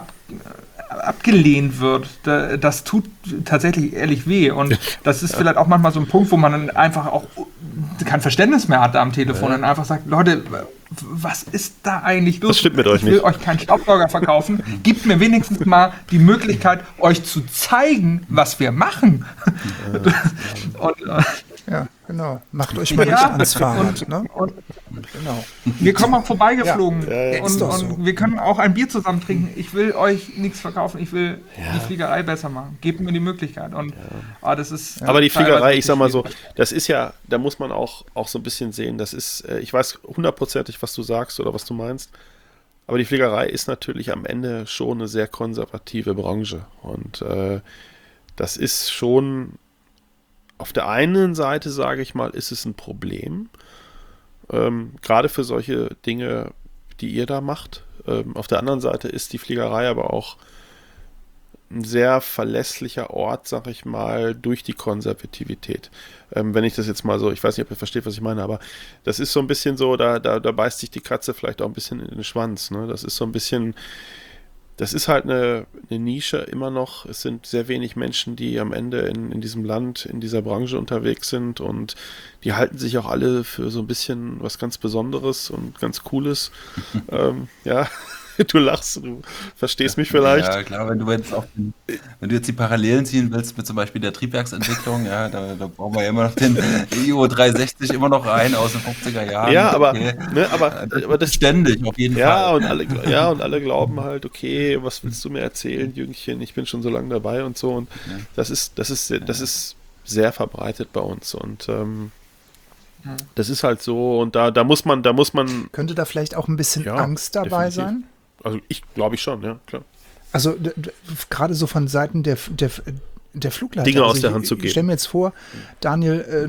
abgelehnt wird, das tut tatsächlich ehrlich weh. Und das ist vielleicht auch manchmal so ein Punkt, wo man dann einfach auch kein Verständnis mehr hat am Telefon und einfach sagt, Leute, was ist da eigentlich los? Das stimmt mit euch Ich will nicht. euch keinen Staubsauger verkaufen. Gebt mir wenigstens mal die Möglichkeit, euch zu zeigen, was wir machen. Und, Ja, genau. Macht euch mal nicht ans Fahrrad. Ne? Genau. wir kommen auch vorbeigeflogen ist doch so. und wir können auch ein Bier zusammen trinken. Ich will euch nichts verkaufen, ich will die Fliegerei besser machen. Gebt mir die Möglichkeit. Und das ist Aber die Fliegerei, teilweise ich sag mal so, schwierig. das ist ja, da muss man auch so ein bisschen sehen, das ist, ich weiß hundertprozentig, was du sagst oder was du meinst, aber die Fliegerei ist natürlich am Ende schon eine sehr konservative Branche und das ist schon, auf der einen Seite, sage ich mal, ist es ein Problem, gerade für solche Dinge, die ihr da macht. Auf der anderen Seite ist die Fliegerei aber auch ein sehr verlässlicher Ort, sag ich mal, durch die Konservativität. Wenn ich das jetzt mal so, ich weiß nicht, ob ihr versteht, was ich meine, aber das ist so ein bisschen so, da beißt sich die Katze vielleicht auch ein bisschen in den Schwanz. Ne? Das ist so ein bisschen, das ist halt eine Nische immer noch. Es sind sehr wenig Menschen, die am Ende in diesem Land, in dieser Branche unterwegs sind und die halten sich auch alle für so ein bisschen was ganz Besonderes und ganz Cooles. Ja, du lachst, du verstehst mich vielleicht. Ja, klar, wenn du jetzt die Parallelen ziehen willst mit zum Beispiel der Triebwerksentwicklung, ja, da brauchen wir ja immer noch den IO 360 immer noch rein aus den 50er Jahren. Ja, aber, Okay. ne, aber das Ständig, auf jeden ja, Fall. und alle glauben halt, okay, was willst du mir erzählen, Jüngchen, ich bin schon so lange dabei und so. Und das ist sehr verbreitet bei uns. Und das ist halt so, und da muss man. Könnte da vielleicht auch ein bisschen Ja, Angst dabei definitiv. sein? Also ich glaube schon, ja, klar. Also gerade so von Seiten der Flugleiter. Dinge aus also der Hand zu Ich geben. stelle mir jetzt vor, Daniel,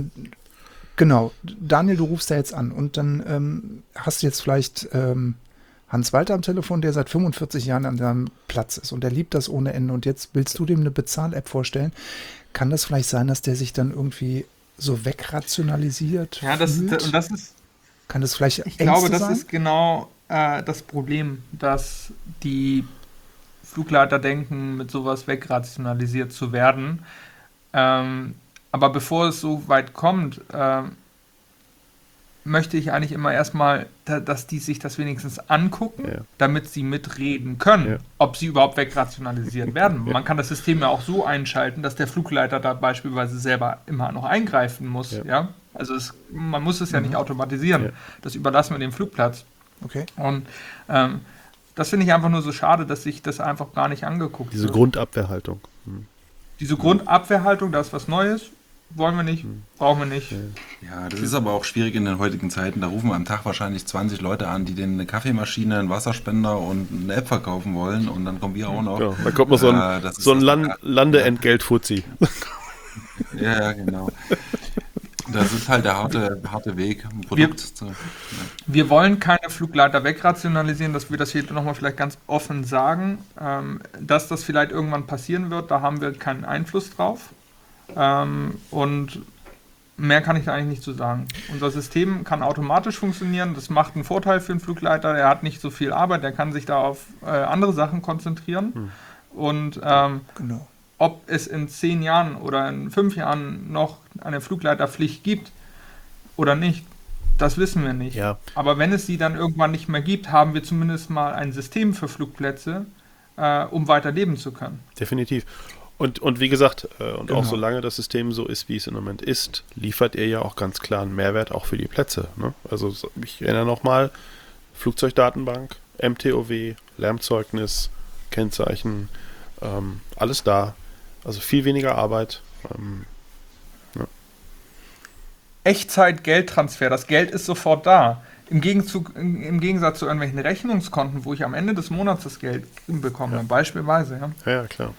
Daniel, du rufst da jetzt an und dann hast du jetzt vielleicht Hans Walter am Telefon, der seit 45 Jahren an deinem Platz ist und der liebt das ohne Ende und jetzt willst du dem eine Bezahl-App vorstellen. Kann das vielleicht sein, dass der sich dann irgendwie so wegrationalisiert Ja, fühlt? und das ist, Kann das vielleicht ich glaube, Ängste das sein? ist genau das Problem, dass die Flugleiter denken, mit sowas wegrationalisiert zu werden. Aber bevor es so weit kommt, möchte ich eigentlich immer erstmal, dass die sich das wenigstens angucken, Ja. damit sie mitreden können, Ja. ob sie überhaupt wegrationalisiert werden. Man kann das System ja auch so einschalten, dass der Flugleiter da beispielsweise selber immer noch eingreifen muss. Ja. Ja? Also man muss es ja nicht automatisieren. Ja. Das überlassen wir dem Flugplatz. Okay. Und das finde ich einfach nur so schade, dass sich das einfach gar nicht angeguckt Diese wird. Grundabwehrhaltung. Diese Grundabwehrhaltung, da ist was Neues, wollen wir nicht, brauchen wir nicht. Ja, das ist aber auch schwierig in den heutigen Zeiten. Da rufen am Tag wahrscheinlich 20 Leute an, die denen eine Kaffeemaschine, einen Wasserspender und eine App verkaufen wollen. Und dann kommen wir auch noch. Ja, da kommt noch so ein, das ist so ein das- Landeentgelt-Fuzzi. Ja, genau. Das ist halt der harte Weg, ein Produkt zu. Wir wollen keine Flugleiter wegrationalisieren, dass wir das hier nochmal vielleicht ganz offen sagen. Dass das vielleicht irgendwann passieren wird, da haben wir keinen Einfluss drauf. Und mehr kann ich da eigentlich nicht zu sagen. Unser System kann automatisch funktionieren, das macht einen Vorteil für den Flugleiter, er hat nicht so viel Arbeit, der kann sich da auf andere Sachen konzentrieren. Und Genau. ob es in 10 Jahren oder in 5 Jahren noch eine Flugleiterpflicht gibt oder nicht, das wissen wir nicht. Ja. Aber wenn es sie dann irgendwann nicht mehr gibt, haben wir zumindest mal ein System für Flugplätze, um weiter leben zu können. Definitiv. Und wie gesagt, und Genau. auch solange das System so ist, wie es im Moment ist, liefert ihr ja auch ganz klar einen Mehrwert auch für die Plätze. Ne? Also ich erinnere nochmal, Flugzeugdatenbank, MTOW, Lärmzeugnis, Kennzeichen, alles da. Also viel weniger Arbeit. Echtzeit-Geldtransfer, das Geld ist sofort da. Im Gegensatz zu irgendwelchen Rechnungskonten, wo ich am Ende des Monats das Geld bekomme, beispielsweise. Ja. Ja, klar.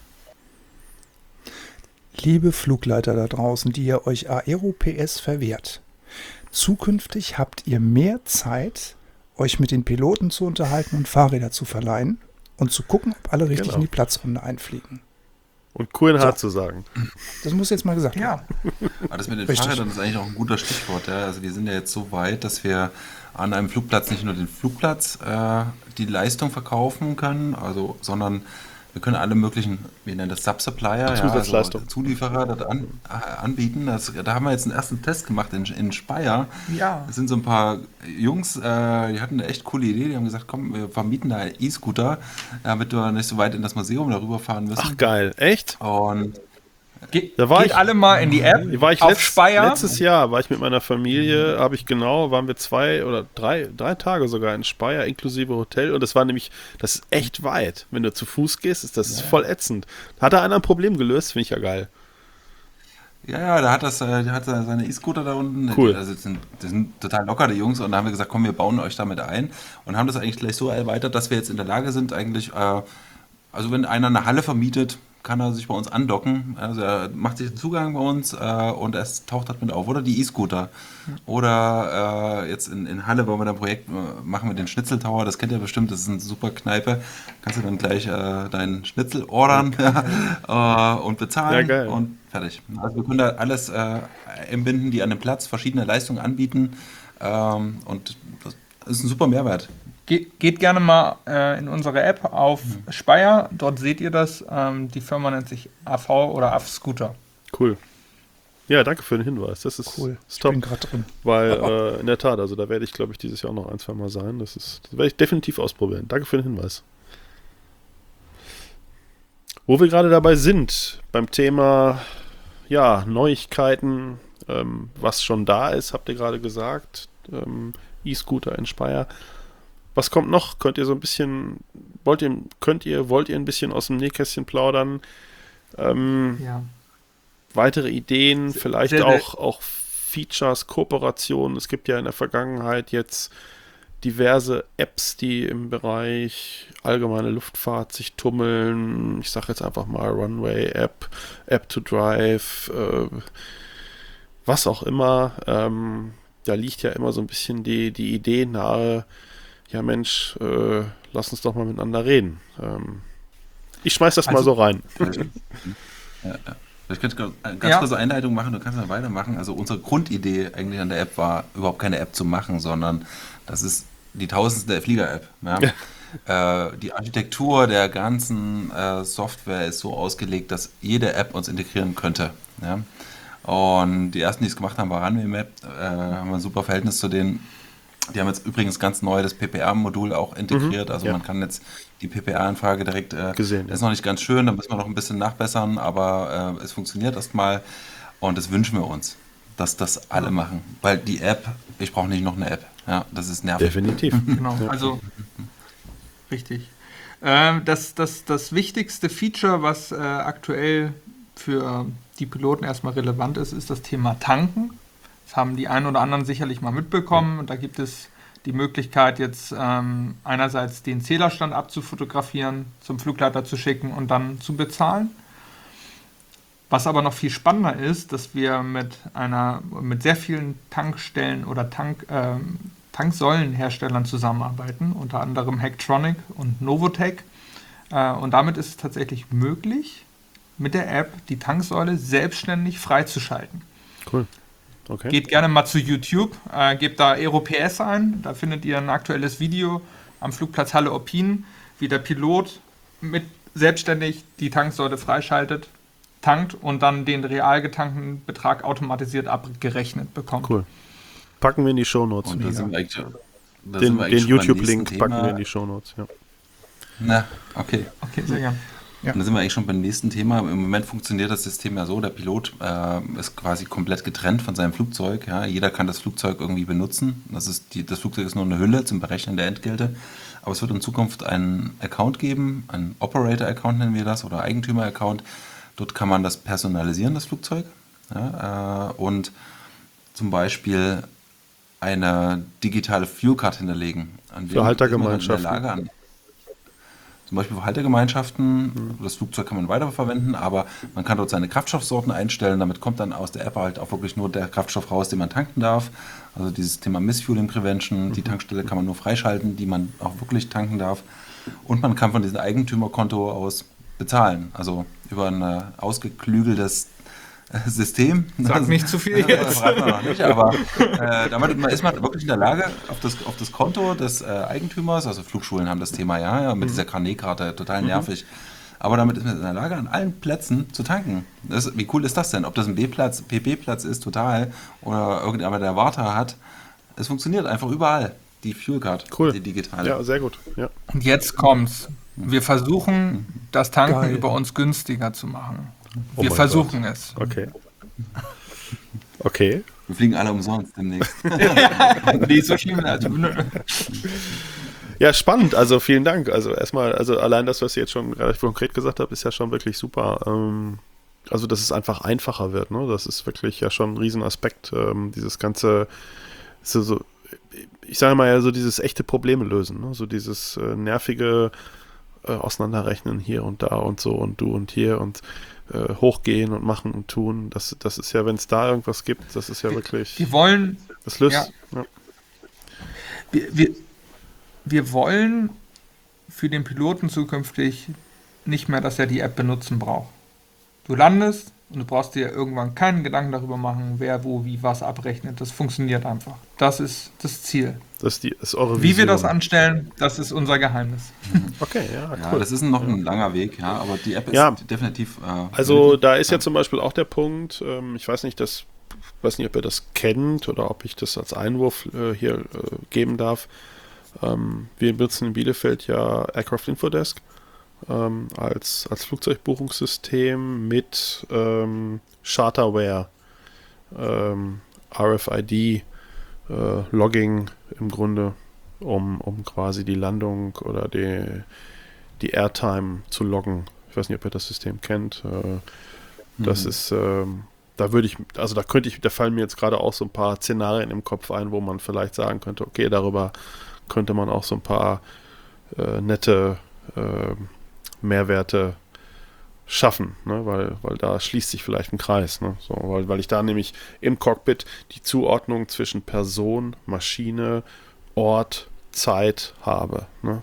Liebe Flugleiter da draußen, die ihr euch Aero PS verwehrt, zukünftig habt ihr mehr Zeit, euch mit den Piloten zu unterhalten und Fahrräder zu verleihen und zu gucken, ob alle richtig in die Platzrunde einfliegen. Und QNH zu sagen. Das muss jetzt mal gesagt werden. Aber das mit den Richtig. Fahrrädern ist eigentlich auch ein guter Stichwort. Ja? Also wir sind ja jetzt so weit, dass wir an einem Flugplatz nicht nur den Flugplatz die Leistung verkaufen können, also, sondern wir können alle möglichen, wir nennen das Subsupplier, Zusatzleistung. also Zulieferer das anbieten. Da haben wir jetzt einen ersten Test gemacht in Speyer. Ja. Das sind so ein paar Jungs, die hatten eine echt coole Idee. Die haben gesagt, komm, wir vermieten da einen E-Scooter, damit wir nicht so weit in das Museum darüber fahren müssen. Ach geil, echt? Und Da war Geht ich- alle mal in die App War ich auf Speyer. letztes Jahr war ich mit meiner Familie, waren wir 2 oder 3 Tage sogar in Speyer, inklusive Hotel. Und das ist echt weit. Wenn du zu Fuß gehst, ist das voll ätzend. Hat da einer ein Problem gelöst? Finde ich ja geil. ja, der hat seine E-Scooter da unten. Cool. Also das sind total locker, die Jungs. Und da haben wir gesagt, komm, wir bauen euch damit ein. Und haben das eigentlich gleich so erweitert, dass wir jetzt in der Lage sind, eigentlich, also wenn einer eine Halle vermietet, kann er sich bei uns andocken. Also er macht sich einen Zugang bei uns und es taucht halt mit auf. Oder die E-Scooter. Oder jetzt in Halle wollen wir da ein Projekt machen mit den Schnitzeltower. Das kennt ihr bestimmt, das ist eine super Kneipe. Kannst du dann gleich deinen Schnitzel ordern und bezahlen Ja, geil. und fertig. Also wir können da alles entbinden, die an dem Platz verschiedene Leistungen anbieten. Und das ist ein super Mehrwert. Geht gerne mal in unsere App auf Speyer, dort seht ihr das. Die Firma nennt sich AV oder AV Scooter. Cool. Ja, danke für den Hinweis. Das ist, Cool. ist Ich top. bin gerade drin. Weil in der Tat, also da werde ich, glaube ich, dieses Jahr auch noch 1-2 Mal sein. Das werde ich definitiv ausprobieren. Danke für den Hinweis. Wo wir gerade dabei sind, beim Thema Neuigkeiten, was schon da ist, habt ihr gerade gesagt, E-Scooter in Speyer. Was kommt noch? Könnt ihr so ein bisschen, wollt ihr ein bisschen aus dem Nähkästchen plaudern? Ja. Weitere Ideen, vielleicht sehr- auch Features, Kooperationen. Es gibt ja in der Vergangenheit jetzt diverse Apps, die im Bereich allgemeine Luftfahrt sich tummeln. Ich sage jetzt einfach mal Runway-App, App to Drive, was auch immer. Da liegt ja immer so ein bisschen die Idee nahe, ja Mensch, lass uns doch mal miteinander reden. Ich schmeiß das mal Also- so rein. Ich könnte eine ganz kurze Einleitung machen, du kannst dann weitermachen. Also unsere Grundidee eigentlich an der App war, überhaupt keine App zu machen, sondern das ist die 1000. Flieger-App. Ja? Die Architektur der ganzen Software ist so ausgelegt, dass jede App uns integrieren könnte. Ja? Und die ersten, die es gemacht haben, war Runway Map. Haben wir ein super Verhältnis zu denen. Die haben jetzt übrigens ganz neu das PPR-Modul auch integriert. Also ja. man kann jetzt die PPR-Anfrage direkt, Gesehen, das ist noch nicht ganz schön, da müssen wir noch ein bisschen nachbessern, aber es funktioniert erstmal und das wünschen wir uns, dass das alle machen. Weil die App, ich brauche nicht noch eine App. Ja, das ist nervig. Definitiv. Genau, also richtig. Das wichtigste Feature, was aktuell für die Piloten erstmal relevant ist, ist das Thema Tanken. Das haben die einen oder anderen sicherlich mal mitbekommen. Und da gibt es die Möglichkeit, jetzt einerseits den Zählerstand abzufotografieren, zum Flugleiter zu schicken und dann zu bezahlen. Was aber noch viel spannender ist, dass wir mit sehr vielen Tankstellen oder Tanksäulenherstellern zusammenarbeiten, unter anderem Hactronic und Novotec. Und damit ist es tatsächlich möglich, mit der App die Tanksäule selbstständig freizuschalten. Cool. Okay. Geht gerne mal zu YouTube, gebt da AeroPS ein, da findet ihr ein aktuelles Video am Flugplatz Halle Oppin, wie der Pilot mit selbstständig die Tanksäule freischaltet, tankt und dann den real getankten Betrag automatisiert abgerechnet bekommt. Cool. Packen wir in die Shownotes. Und da sind wir eigentlich, Den YouTube-Link packen wir in die Shownotes. Ja. Na, okay. Okay, sehr gern. Ja. Und da sind wir eigentlich schon beim nächsten Thema. Im Moment funktioniert das System ja so, der Pilot ist quasi komplett getrennt von seinem Flugzeug. Ja? Jeder kann das Flugzeug irgendwie benutzen. Das Flugzeug ist nur eine Hülle zum Berechnen der Entgelte. Aber es wird in Zukunft einen Account geben, einen Operator-Account nennen wir das, oder Eigentümer-Account. Dort kann man das personalisieren, das Flugzeug. Ja? Und zum Beispiel eine digitale Fuel-Card hinterlegen. Für Haltergemeinschaften. zum Beispiel für Haltegemeinschaften. Das Flugzeug kann man weiterverwenden, aber man kann dort seine Kraftstoffsorten einstellen. Damit kommt dann aus der App halt auch wirklich nur der Kraftstoff raus, den man tanken darf. Also dieses Thema Misfueling Prevention, die Tankstelle kann man nur freischalten, die man auch wirklich tanken darf. Und man kann von diesem Eigentümerkonto aus bezahlen, also über ein ausgeklügeltes System. Sag nicht zu viel jetzt. Das verraten wir noch nicht, aber damit ist man wirklich in der Lage, auf das Konto des Eigentümers, also Flugschulen haben das Thema ja mit dieser Carnet-Karte, total nervig, aber damit ist man in der Lage, an allen Plätzen zu tanken. Wie cool ist das denn? Ob das ein B-Platz, PP-Platz ist, total, oder irgendjemand, der Warta hat, es funktioniert einfach überall. Die Fuelcard, Cool. die digitale. Ja, sehr gut. Ja. Und jetzt kommt's. Wir versuchen, das Tanken Geil. über uns günstiger zu machen. Oh Wir mein versuchen es. Okay. Okay. Wir fliegen alle umsonst demnächst. Nee, so schlimm. Also, Ja, spannend. Also vielen Dank. Also erstmal, also allein das, was ihr jetzt schon relativ konkret gesagt habt, ist ja schon wirklich super. Also dass es einfach einfacher wird. Ne? Das ist wirklich ja schon ein Riesenaspekt. Dieses ganze, so, ich sage mal ja so dieses echte Probleme lösen. Ne? So dieses nervige Auseinanderrechnen hier und da und so und du und hier und hochgehen und machen und tun. Das ist ja, wenn es da irgendwas gibt, das ist ja wirklich, wir wollen, das löst. ja. Ja. wir wollen für den Piloten zukünftig nicht mehr, dass er die App benutzen braucht. Du landest und du brauchst dir irgendwann keinen Gedanken darüber machen, wer wo wie was abrechnet. Das funktioniert einfach. Das ist das Ziel. Das ist eure Wie wir Vision. das anstellen, das ist unser Geheimnis. Okay, ja, Ja, cool. das ist noch ein langer Weg, ja, aber die App ist Ja. definitiv. Also da ist ja zum Beispiel auch der Punkt, ich weiß nicht, ob ihr das kennt oder ob ich das als Einwurf hier geben darf. Wir benutzen in Bielefeld ja Aircraft Infodesk als Flugzeugbuchungssystem mit Charterware, RFID, Logging im Grunde, um quasi die Landung oder die Airtime zu loggen. Ich weiß nicht, ob ihr das System kennt. Das ist, da fallen mir jetzt gerade auch so ein paar Szenarien im Kopf ein, wo man vielleicht sagen könnte, okay, darüber könnte man auch so ein paar nette Mehrwerte schaffen, ne? weil da schließt sich vielleicht ein Kreis, ne? So, weil ich da nämlich im Cockpit die Zuordnung zwischen Person, Maschine, Ort, Zeit habe. Ne?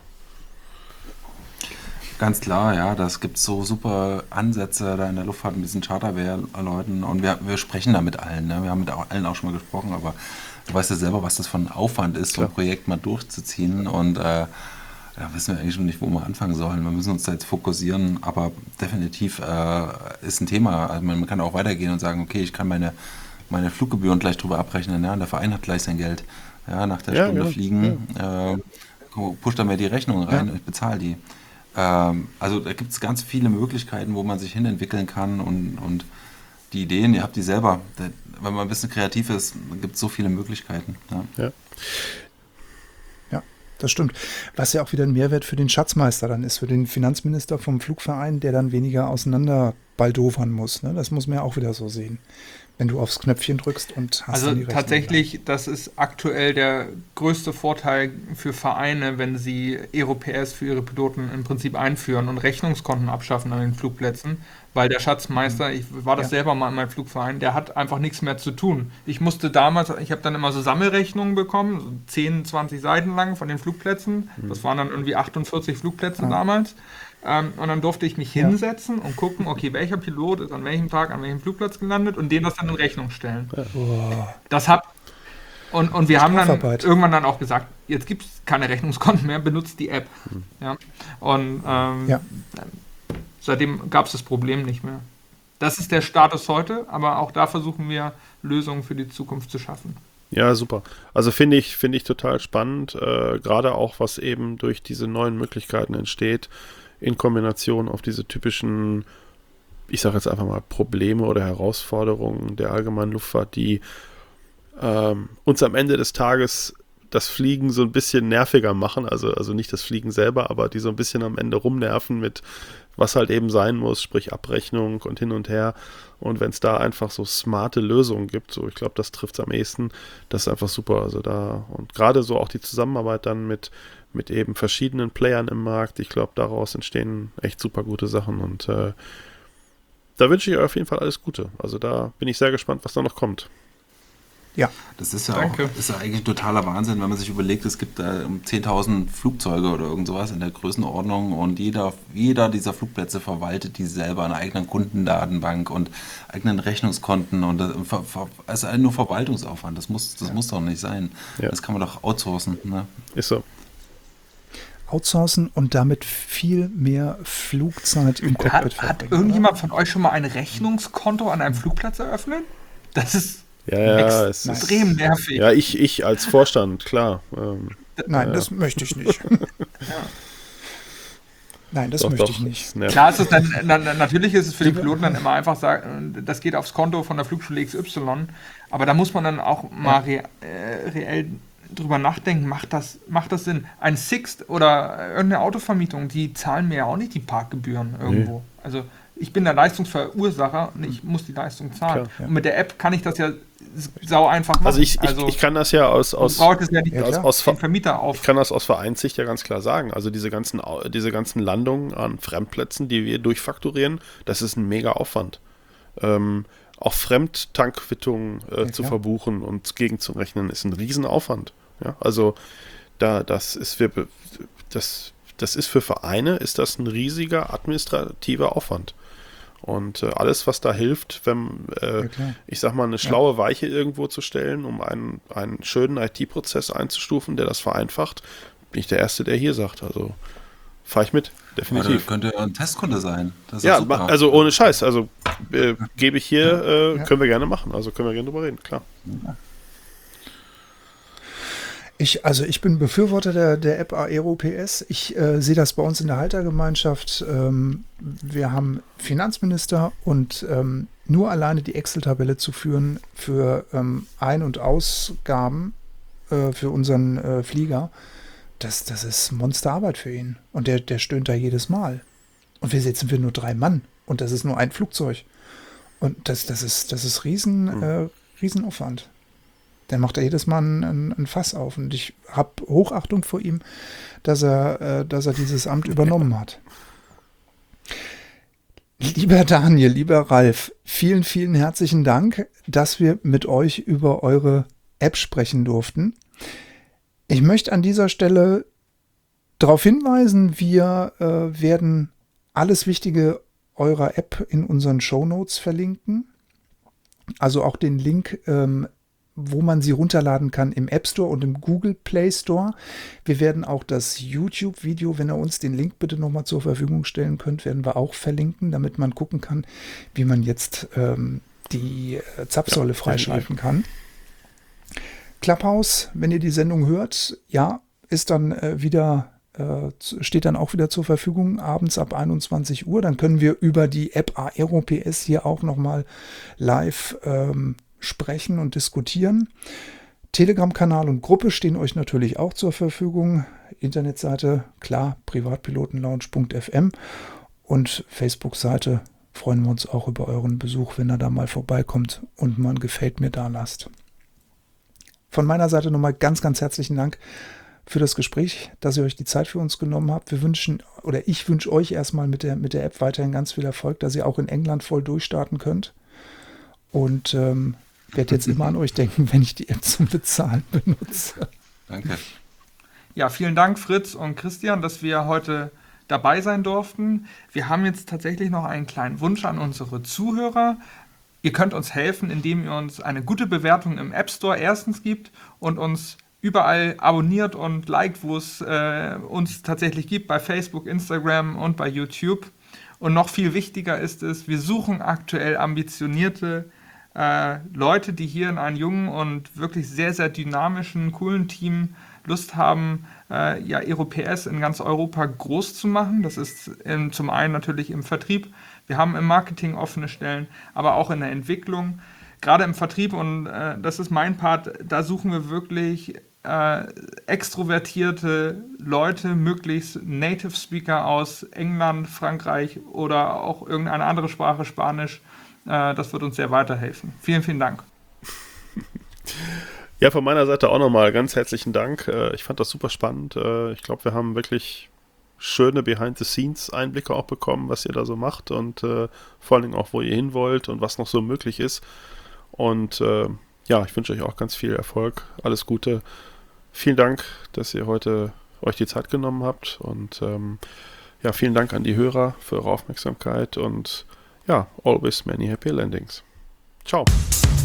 Ganz klar, ja, das gibt so super Ansätze da in der Luftfahrt mit diesen Charterware-Leuten und wir sprechen da mit allen, ne? Wir haben mit allen auch schon mal gesprochen, aber du weißt ja selber, was das für ein Aufwand ist, so ein Projekt mal durchzuziehen und da wissen wir eigentlich schon nicht, wo wir anfangen sollen. Wir müssen uns da jetzt fokussieren, aber definitiv ist ein Thema. Also man kann auch weitergehen und sagen, okay, ich kann meine Fluggebühren gleich drüber abrechnen, ja, und der Verein hat gleich sein Geld. Ja, nach der Stunde Fliegen pusht er mir die Rechnung rein und ich bezahle die. Also da gibt es ganz viele Möglichkeiten, wo man sich hinentwickeln kann und die Ideen, ihr habt die selber. Wenn man ein bisschen kreativ ist, gibt es so viele Möglichkeiten. Ja. Das stimmt. Was ja auch wieder ein Mehrwert für den Schatzmeister dann ist, für den Finanzminister vom Flugverein, der dann weniger auseinander baldowern muss. Ne? Das muss man ja auch wieder so sehen, wenn du aufs Knöpfchen drückst und hast Also dann die Rechnung. tatsächlich, das ist aktuell der größte Vorteil für Vereine, wenn sie EuroPS für ihre Piloten im Prinzip einführen und Rechnungskonten abschaffen an den Flugplätzen, weil der Schatzmeister, ich war das selber mal in meinem Flugverein, der hat einfach nichts mehr zu tun. Ich musste damals, ich habe dann immer so Sammelrechnungen bekommen, so 10, 20 Seiten lang von den Flugplätzen. Das waren dann irgendwie 48 Flugplätze damals. Und dann durfte ich mich hinsetzen und gucken, okay, welcher Pilot ist an welchem Tag an welchem Flugplatz gelandet und denen das dann in Rechnung stellen. Das hat und wir haben dann Strafarbeit. irgendwann dann auch gesagt, jetzt gibt es keine Rechnungskonten mehr, benutzt die App. Ja. Und seitdem gab es das Problem nicht mehr. Das ist der Status heute, aber auch da versuchen wir Lösungen für die Zukunft zu schaffen. Ja, super. Also finde ich total spannend, gerade auch, was eben durch diese neuen Möglichkeiten entsteht, in Kombination auf diese typischen, ich sage jetzt einfach mal, Probleme oder Herausforderungen der allgemeinen Luftfahrt, die uns am Ende des Tages das Fliegen so ein bisschen nerviger machen, also nicht das Fliegen selber, aber die so ein bisschen am Ende rumnerven mit, was halt eben sein muss, sprich Abrechnung und hin und her. Und wenn es da einfach so smarte Lösungen gibt, so ich glaube, das trifft es am ehesten, das ist einfach super. Also da und gerade so auch die Zusammenarbeit dann mit mit eben verschiedenen Playern im Markt. Ich glaube, daraus entstehen echt super gute Sachen und da wünsche ich euch auf jeden Fall alles Gute. Also da bin ich sehr gespannt, was da noch kommt. Ja, Das ist ja Danke. auch, ist ja eigentlich totaler Wahnsinn, wenn man sich überlegt, es gibt 10.000 Flugzeuge oder irgend sowas in der Größenordnung und jeder dieser Flugplätze verwaltet die selber eine eigene Kundendatenbank und eigenen Rechnungskonten und also nur Verwaltungsaufwand. Das muss doch nicht sein. Ja. Das kann man doch outsourcen. Ne? Ist so. outsourcen und damit viel mehr Flugzeit im Cockpit Hat verbringen. irgendjemand von euch schon mal ein Rechnungskonto an einem Flugplatz eröffnet? Das ist Ja, es ist, extrem nervig. ja, ich als Vorstand, klar. Nein, das möchte ich nicht. Nein, das Doch, möchte doch, ich nicht. es nervt. Klar ist es dann, natürlich ist es für die Piloten dann immer einfach sagen, das geht aufs Konto von der Flugschule XY, aber da muss man dann auch mal reell drüber nachdenken, macht das Sinn? Ein Sixt oder irgendeine Autovermietung, die zahlen mir ja auch nicht die Parkgebühren irgendwo. Also ich bin der Leistungsverursacher und ich muss die Leistung zahlen. Klar, ja. Und mit der App kann ich das ja sau einfach machen. Also ich kann das ja aus braucht es ja nicht Ja, klar. den Vermieter auf. Ich kann das aus Vereinssicht ja ganz klar sagen. Also diese ganzen Landungen an Fremdplätzen, die wir durchfakturieren, das ist ein mega Aufwand. Auch Fremdtankquittungen zu klar. verbuchen und gegenzurechnen, ist ein Riesenaufwand. Ja? Also das ist für Vereine ist das ein riesiger administrativer Aufwand. Und alles, was da hilft, wenn, klar. ich sag mal, eine schlaue Weiche irgendwo zu stellen, um einen schönen IT-Prozess einzustufen, der das vereinfacht, bin ich der Erste, der hier sagt. Also fahre ich mit, definitiv. Könnte ein Testkunde sein. Das ist Ja, super. also ohne Scheiß. Also gebe ich hier, können wir gerne machen. Also können wir gerne drüber reden, klar. Ich bin Befürworter der App AeroPS. Ich sehe das bei uns in der Haltergemeinschaft. Wir haben Finanzminister und nur alleine die Excel-Tabelle zu führen für Ein- und Ausgaben für unseren Flieger, das ist Monsterarbeit für ihn. Und der stöhnt da jedes Mal. Und wir sitzen für nur 3 Mann. Und das ist nur ein Flugzeug. Und das ist Riesenaufwand. Der macht da jedes Mal ein Fass auf. Und ich habe Hochachtung vor ihm, dass er dieses Amt übernommen hat. Lieber Daniel, lieber Ralf, vielen, vielen herzlichen Dank, dass wir mit euch über eure App sprechen durften. Ich möchte an dieser Stelle darauf hinweisen, wir werden alles Wichtige eurer App in unseren Shownotes verlinken. Also auch den Link, wo man sie runterladen kann im App Store und im Google Play Store. Wir werden auch das YouTube-Video, wenn ihr uns den Link bitte nochmal zur Verfügung stellen könnt, werden wir auch verlinken, damit man gucken kann, wie man jetzt die Zapfsäule freischalten kann. Clubhouse, wenn ihr die Sendung hört, ja, ist dann steht dann auch wieder zur Verfügung, abends ab 21 Uhr. Dann können wir über die App AeroPS hier auch nochmal live sprechen und diskutieren. Telegram-Kanal und Gruppe stehen euch natürlich auch zur Verfügung. Internetseite, klar, privatpilotenlounge.fm und Facebook-Seite. Freuen wir uns auch über euren Besuch, wenn ihr da mal vorbeikommt und mal ein Gefällt mir da lasst. Von meiner Seite nochmal ganz, ganz herzlichen Dank für das Gespräch, dass ihr euch die Zeit für uns genommen habt. Ich wünsche euch erstmal mit der App weiterhin ganz viel Erfolg, dass ihr auch in England voll durchstarten könnt. Und werde jetzt immer an euch denken, wenn ich die App zum Bezahlen benutze. Danke. Ja, vielen Dank, Fritz und Christian, dass wir heute dabei sein durften. Wir haben jetzt tatsächlich noch einen kleinen Wunsch an unsere Zuhörer. Ihr könnt uns helfen, indem ihr uns eine gute Bewertung im App Store erstens gibt und uns überall abonniert und liked, wo es uns tatsächlich gibt, bei Facebook, Instagram und bei YouTube. Und noch viel wichtiger ist es, wir suchen aktuell ambitionierte Leute, die hier in einem jungen und wirklich sehr, sehr dynamischen, coolen Team Lust haben, AeroPS in ganz Europa groß zu machen. Das ist zum einen natürlich im Vertrieb. Wir haben im Marketing offene Stellen, aber auch in der Entwicklung. Gerade im Vertrieb, und das ist mein Part, da suchen wir wirklich extrovertierte Leute, möglichst Native Speaker aus England, Frankreich oder auch irgendeine andere Sprache, Spanisch. Das wird uns sehr weiterhelfen. Vielen, vielen Dank. Ja, von meiner Seite auch nochmal ganz herzlichen Dank. Ich fand das super spannend. Ich glaube, wir haben wirklich schöne Behind-the-Scenes-Einblicke auch bekommen, was ihr da so macht und vor allen Dingen auch, wo ihr hin wollt und was noch so möglich ist. Und ja, ich wünsche euch auch ganz viel Erfolg. Alles Gute. Vielen Dank, dass ihr heute euch die Zeit genommen habt und ja, vielen Dank an die Hörer für eure Aufmerksamkeit und ja, always many happy landings. Ciao.